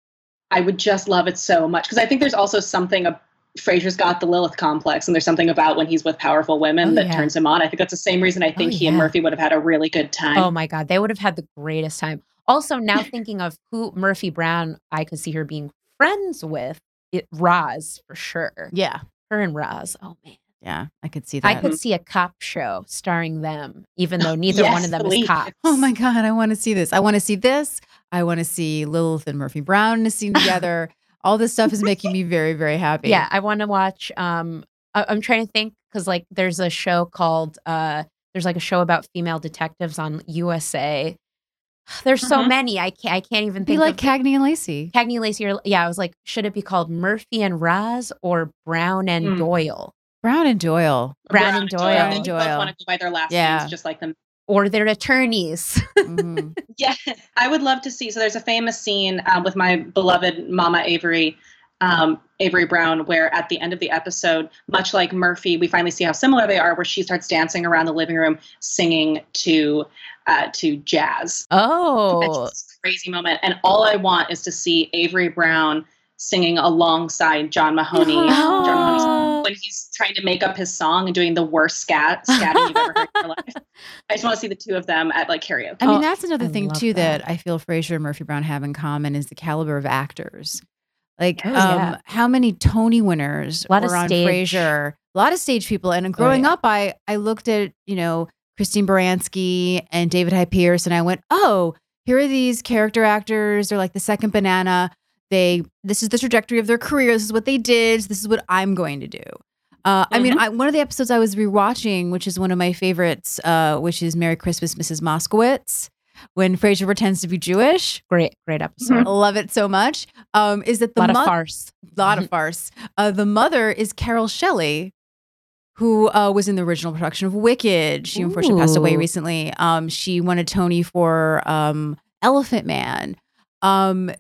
I would just love it so much. Because I think there's also something, uh, Frasier's got the Lilith complex and there's something about when he's with powerful women oh, that yeah. turns him on. I think that's the same reason I think oh, he yeah. and Murphy would have had a really good time. Oh my God. They would have had the greatest time. Also, now thinking of who Murphy Brown, I could see her being friends with it, Roz for sure. Yeah. Her and Roz. Oh man. Yeah, I could see that. I could see a cop show starring them, even though neither yes, one of them please. is cops. Oh my God, I want to see this. I want to see this. I want to see Lilith and Murphy Brown in a scene together. All this stuff is making me very, very happy. Yeah, I want to watch. Um, I- I'm trying to think because like there's a show called uh, there's like a show about female detectives on U S A. There's so Mhm. many. I can't. I can't even Be think. like of Cagney and Lacey. Cagney and Lacey. Or, yeah, I was like, should it be called Murphy and Roz or Brown and Mm. Doyle? Brown and Doyle. Brown and Doyle. And you Doyle. both want to go by their last Yeah. names, just like them. Or their attorneys. Mhm. Yeah, I would love to see. So there's a famous scene uh, with my beloved Mama Avery, um, Avery Brown, where at the end of the episode, much like Murphy, we finally see how similar they are, where she starts dancing around the living room, singing to uh, to jazz. Oh, It's this crazy moment, and all I want is to see Avery Brown singing alongside John Mahoney. Oh. John Mahoney's, when he's trying to make up his song and doing the worst scat scatting you've ever heard in your life. I just want to see the two of them at like karaoke. I mean, Oh, that's another I thing love too that. that. I feel Frasier and Murphy Brown have in common is the caliber of actors. Like, Oh, um, yeah. how many Tony winners Lot of were on stage. Frasier? A lot of stage people. And growing yeah. up, I I looked at you know Christine Baranski and David Hyde Pierce, and I went, oh, here are these character actors. They're like the second banana. They this is the trajectory of their career. This is what they did. This is what I'm going to do. Uh, I mean, Mhm. I, one of the episodes I was rewatching, which is one of my favorites, uh, which is Merry Christmas, Missus Moskowitz, when Frasier pretends to be Jewish. great, great episode. I love it so much. Um, is that A the lot of mo- farce. lot of farce. Uh, the mother is Carol Shelley, who uh, was in the original production of Wicked. She unfortunately passed away Ooh. recently. Um, she won a Tony for um, Elephant Man. Um,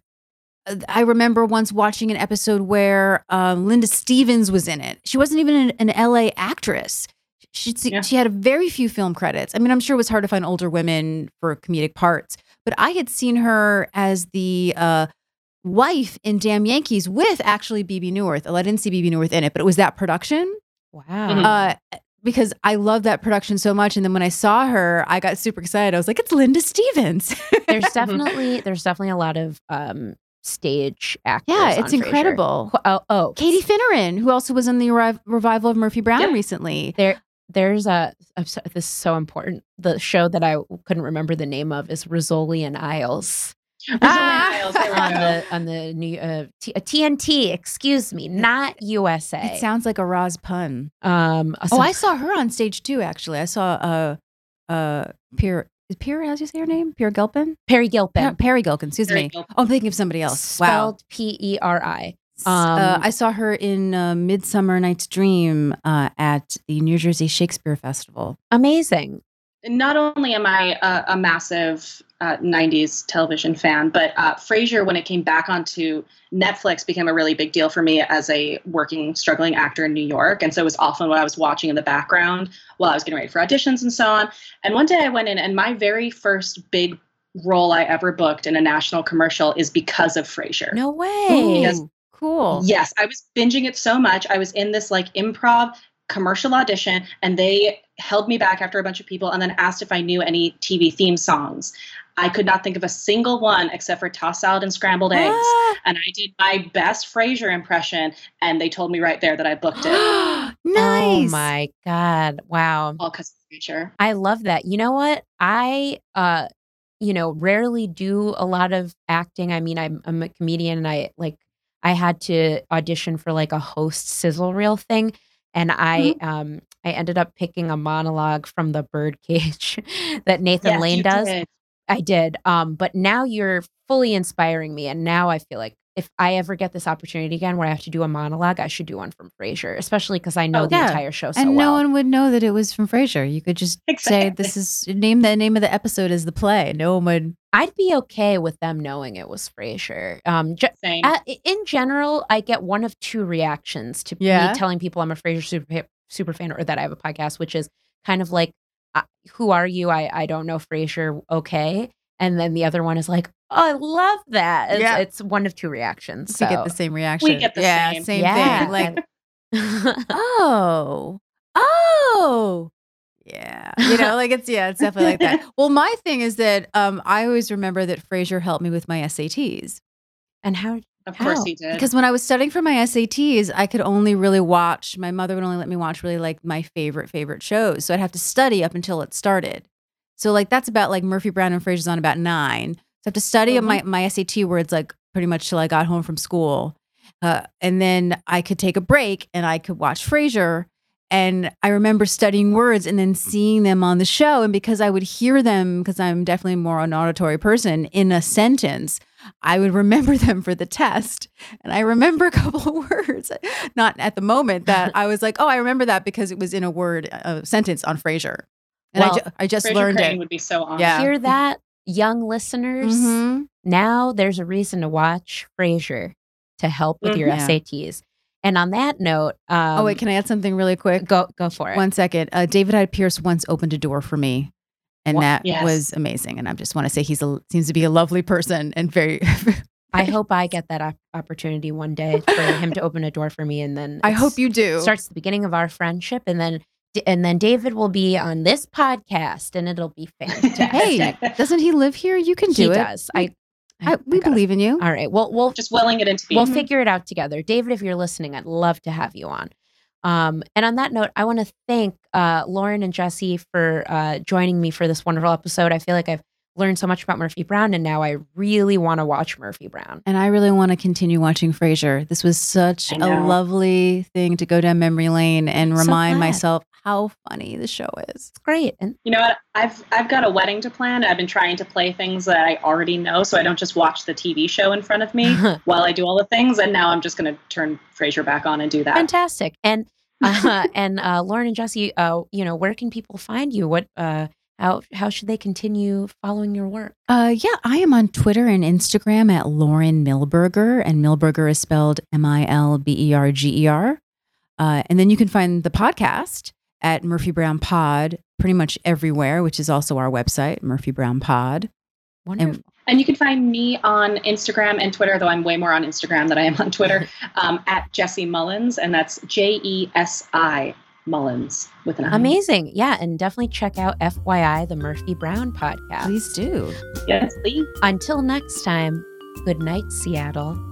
I remember once watching an episode where um, Linda Stevens was in it. She wasn't even an, an L A actress. She Yeah. she had a very few film credits. I mean, I'm sure it was hard to find older women for comedic parts, but I had seen her as the uh, wife in Damn Yankees with actually B B Newirth. I didn't see B B Newirth in it, but it was that production. Wow. Mhm. Uh, because I love that production so much. And then when I saw her, I got super excited. I was like, it's Linda Stevens. There's definitely there's definitely a lot of um stage actors. Yeah, on it's Frasier. incredible. Qu- Oh, oh, Katie Finneran, who also was in the revi- revival of Murphy Brown Yep. recently. There, there's a, I'm so- this is so important. The show that I couldn't remember the name of is Rizzoli and Isles Ah! Isles, there we on go. the on the new uh, T- uh, T N T. Excuse me, not U S A. It sounds like a Roz pun. um. Oh, I saw her on stage too, actually. I saw uh, uh, Pierre, is Pierre, how's you say her name? Pierre Gilpin? Perry Gilpin, Per- Perry Gilpin, excuse Perry me. Gilpin. Oh, I'm thinking of somebody else. Wow. spelled P E R I. uh, Um, I saw her in uh, Midsummer Night's Dream uh, at the New Jersey Shakespeare Festival. Amazing. Not only am I a, a massive uh, nineties television fan, but uh, Frasier, when it came back onto Netflix, became a really big deal for me as a working, struggling actor in New York. And so it was often what I was watching in the background while I was getting ready for auditions and so on. And one day I went in, and my very first big role I ever booked in a national commercial is because of Frasier. No way. Ooh, Yes. cool. Yes, I was binging it so much. I was in this like improv commercial audition, and they held me back after a bunch of people and then asked if I knew any T V theme songs. I could not think of a single one except for tossed salad and scrambled eggs. Ah. And I did my best Frasier impression, and they told me right there that I booked it. Nice. Oh my God. Wow. All because of Frasier. I love that. You know what? I, uh, you know, rarely do a lot of acting. I mean, I'm, I'm a comedian, and I like, I had to audition for like a host sizzle reel thing. And I, Mhm. um, I ended up picking a monologue from The Birdcage that Nathan Yes, Lane you does. did. I did. Um, but now you're fully inspiring me. And now I feel like if I ever get this opportunity again where I have to do a monologue, I should do one from Frasier, especially because I know Oh, the yeah. entire show so And no well. one would know that it was from Frasier. You could just say, Exactly. this is, name the name of the episode is the play. No one would. I'd be okay with them knowing it was Frasier. Um, ju- Same. uh, in general, I get one of two reactions to Yeah. me telling people I'm a Frasier super, super fan or that I have a podcast, which is kind of like, uh, who are you? I, I don't know Frasier. Okay. And then the other one is like, oh, I love that. It's, Yeah. it's one of two reactions. We So. get the same reaction. get the yeah, same. same Yeah. thing. Like, oh, oh, yeah. You know, like it's, yeah, it's definitely like that. Well, my thing is that um, I always remember that Frasier helped me with my S A Ts. And how? Of course How? he did. Because when I was studying for my S A Ts, I could only really watch, my mother would only let me watch really like my favorite, favorite shows. So I'd have to study up until it started. So like that's about like Murphy Brown and Frasier's on about nine. So I have to study Mhm. my, my S A T words like pretty much till I got home from school. Uh, and then I could take a break and I could watch Frasier. And I remember studying words and then seeing them on the show. And because I would hear them, because I'm definitely more an auditory person, in a sentence, I would remember them for the test. And I remember a couple of words, not at the moment that I was like, oh, I remember that because it was in a word, a sentence on Frasier. And Well, I, ju- I just Frasier learned Crane it. would be so honored. Yeah. Hear that, young listeners? Mhm. Now there's a reason to watch Frasier to help with your Mhm. S A Ts. And on that note, um, Oh, wait, can I add something really quick? go go for it. One second. Uh, David Hyde Pierce once opened a door for me. And What? that Yes. was amazing. And I just want to say he's a, seems to be a lovely person and very. I hope I get that op- opportunity one day for him to open a door for me, and then I it's- hope you do. starts the beginning of our friendship, and then and then David will be on this podcast, and it'll be fantastic. Hey, doesn't he live here? You can he do it. does. I, I, we gotta- believe in you. All right. Well, we'll Just willing it into being. we'll figure it out together, David. If you're listening, I'd love to have you on. Um, and on that note, I want to thank uh, Lauren and Jesse for uh, joining me for this wonderful episode. I feel like I've learned so much about Murphy Brown, and now I really want to watch Murphy Brown. And I really want to continue watching Frasier. This was such I a know. lovely thing to go down memory lane and So remind glad. myself how funny the show is. It's great. And You know what? I've I've got a wedding to plan. I've been trying to play things that I already know, so I don't just watch the T V show in front of me while I do all the things. And now I'm just going to turn Frasier back on and do that. fantastic. And uh, and uh, Lauren and Jesse, uh, you know, where can people find you? What uh, how how should they continue following your work? Uh, yeah, I am on Twitter and Instagram at Lauren Milberger, and Milberger is spelled M I L B E R G E R. Uh, and then you can find the podcast at Murphy Brown Pod pretty much everywhere, which is also our website, Murphy Brown Pod. Wonderful. And you can find me on Instagram and Twitter, though I'm way more on Instagram than I am on Twitter, um, at Jessie Mullins, and that's J E S I Mullins with an I. Amazing. Yeah. And definitely check out F Y I, the Murphy Brown podcast. Please do. Yes, please. Until next time, good night, Seattle.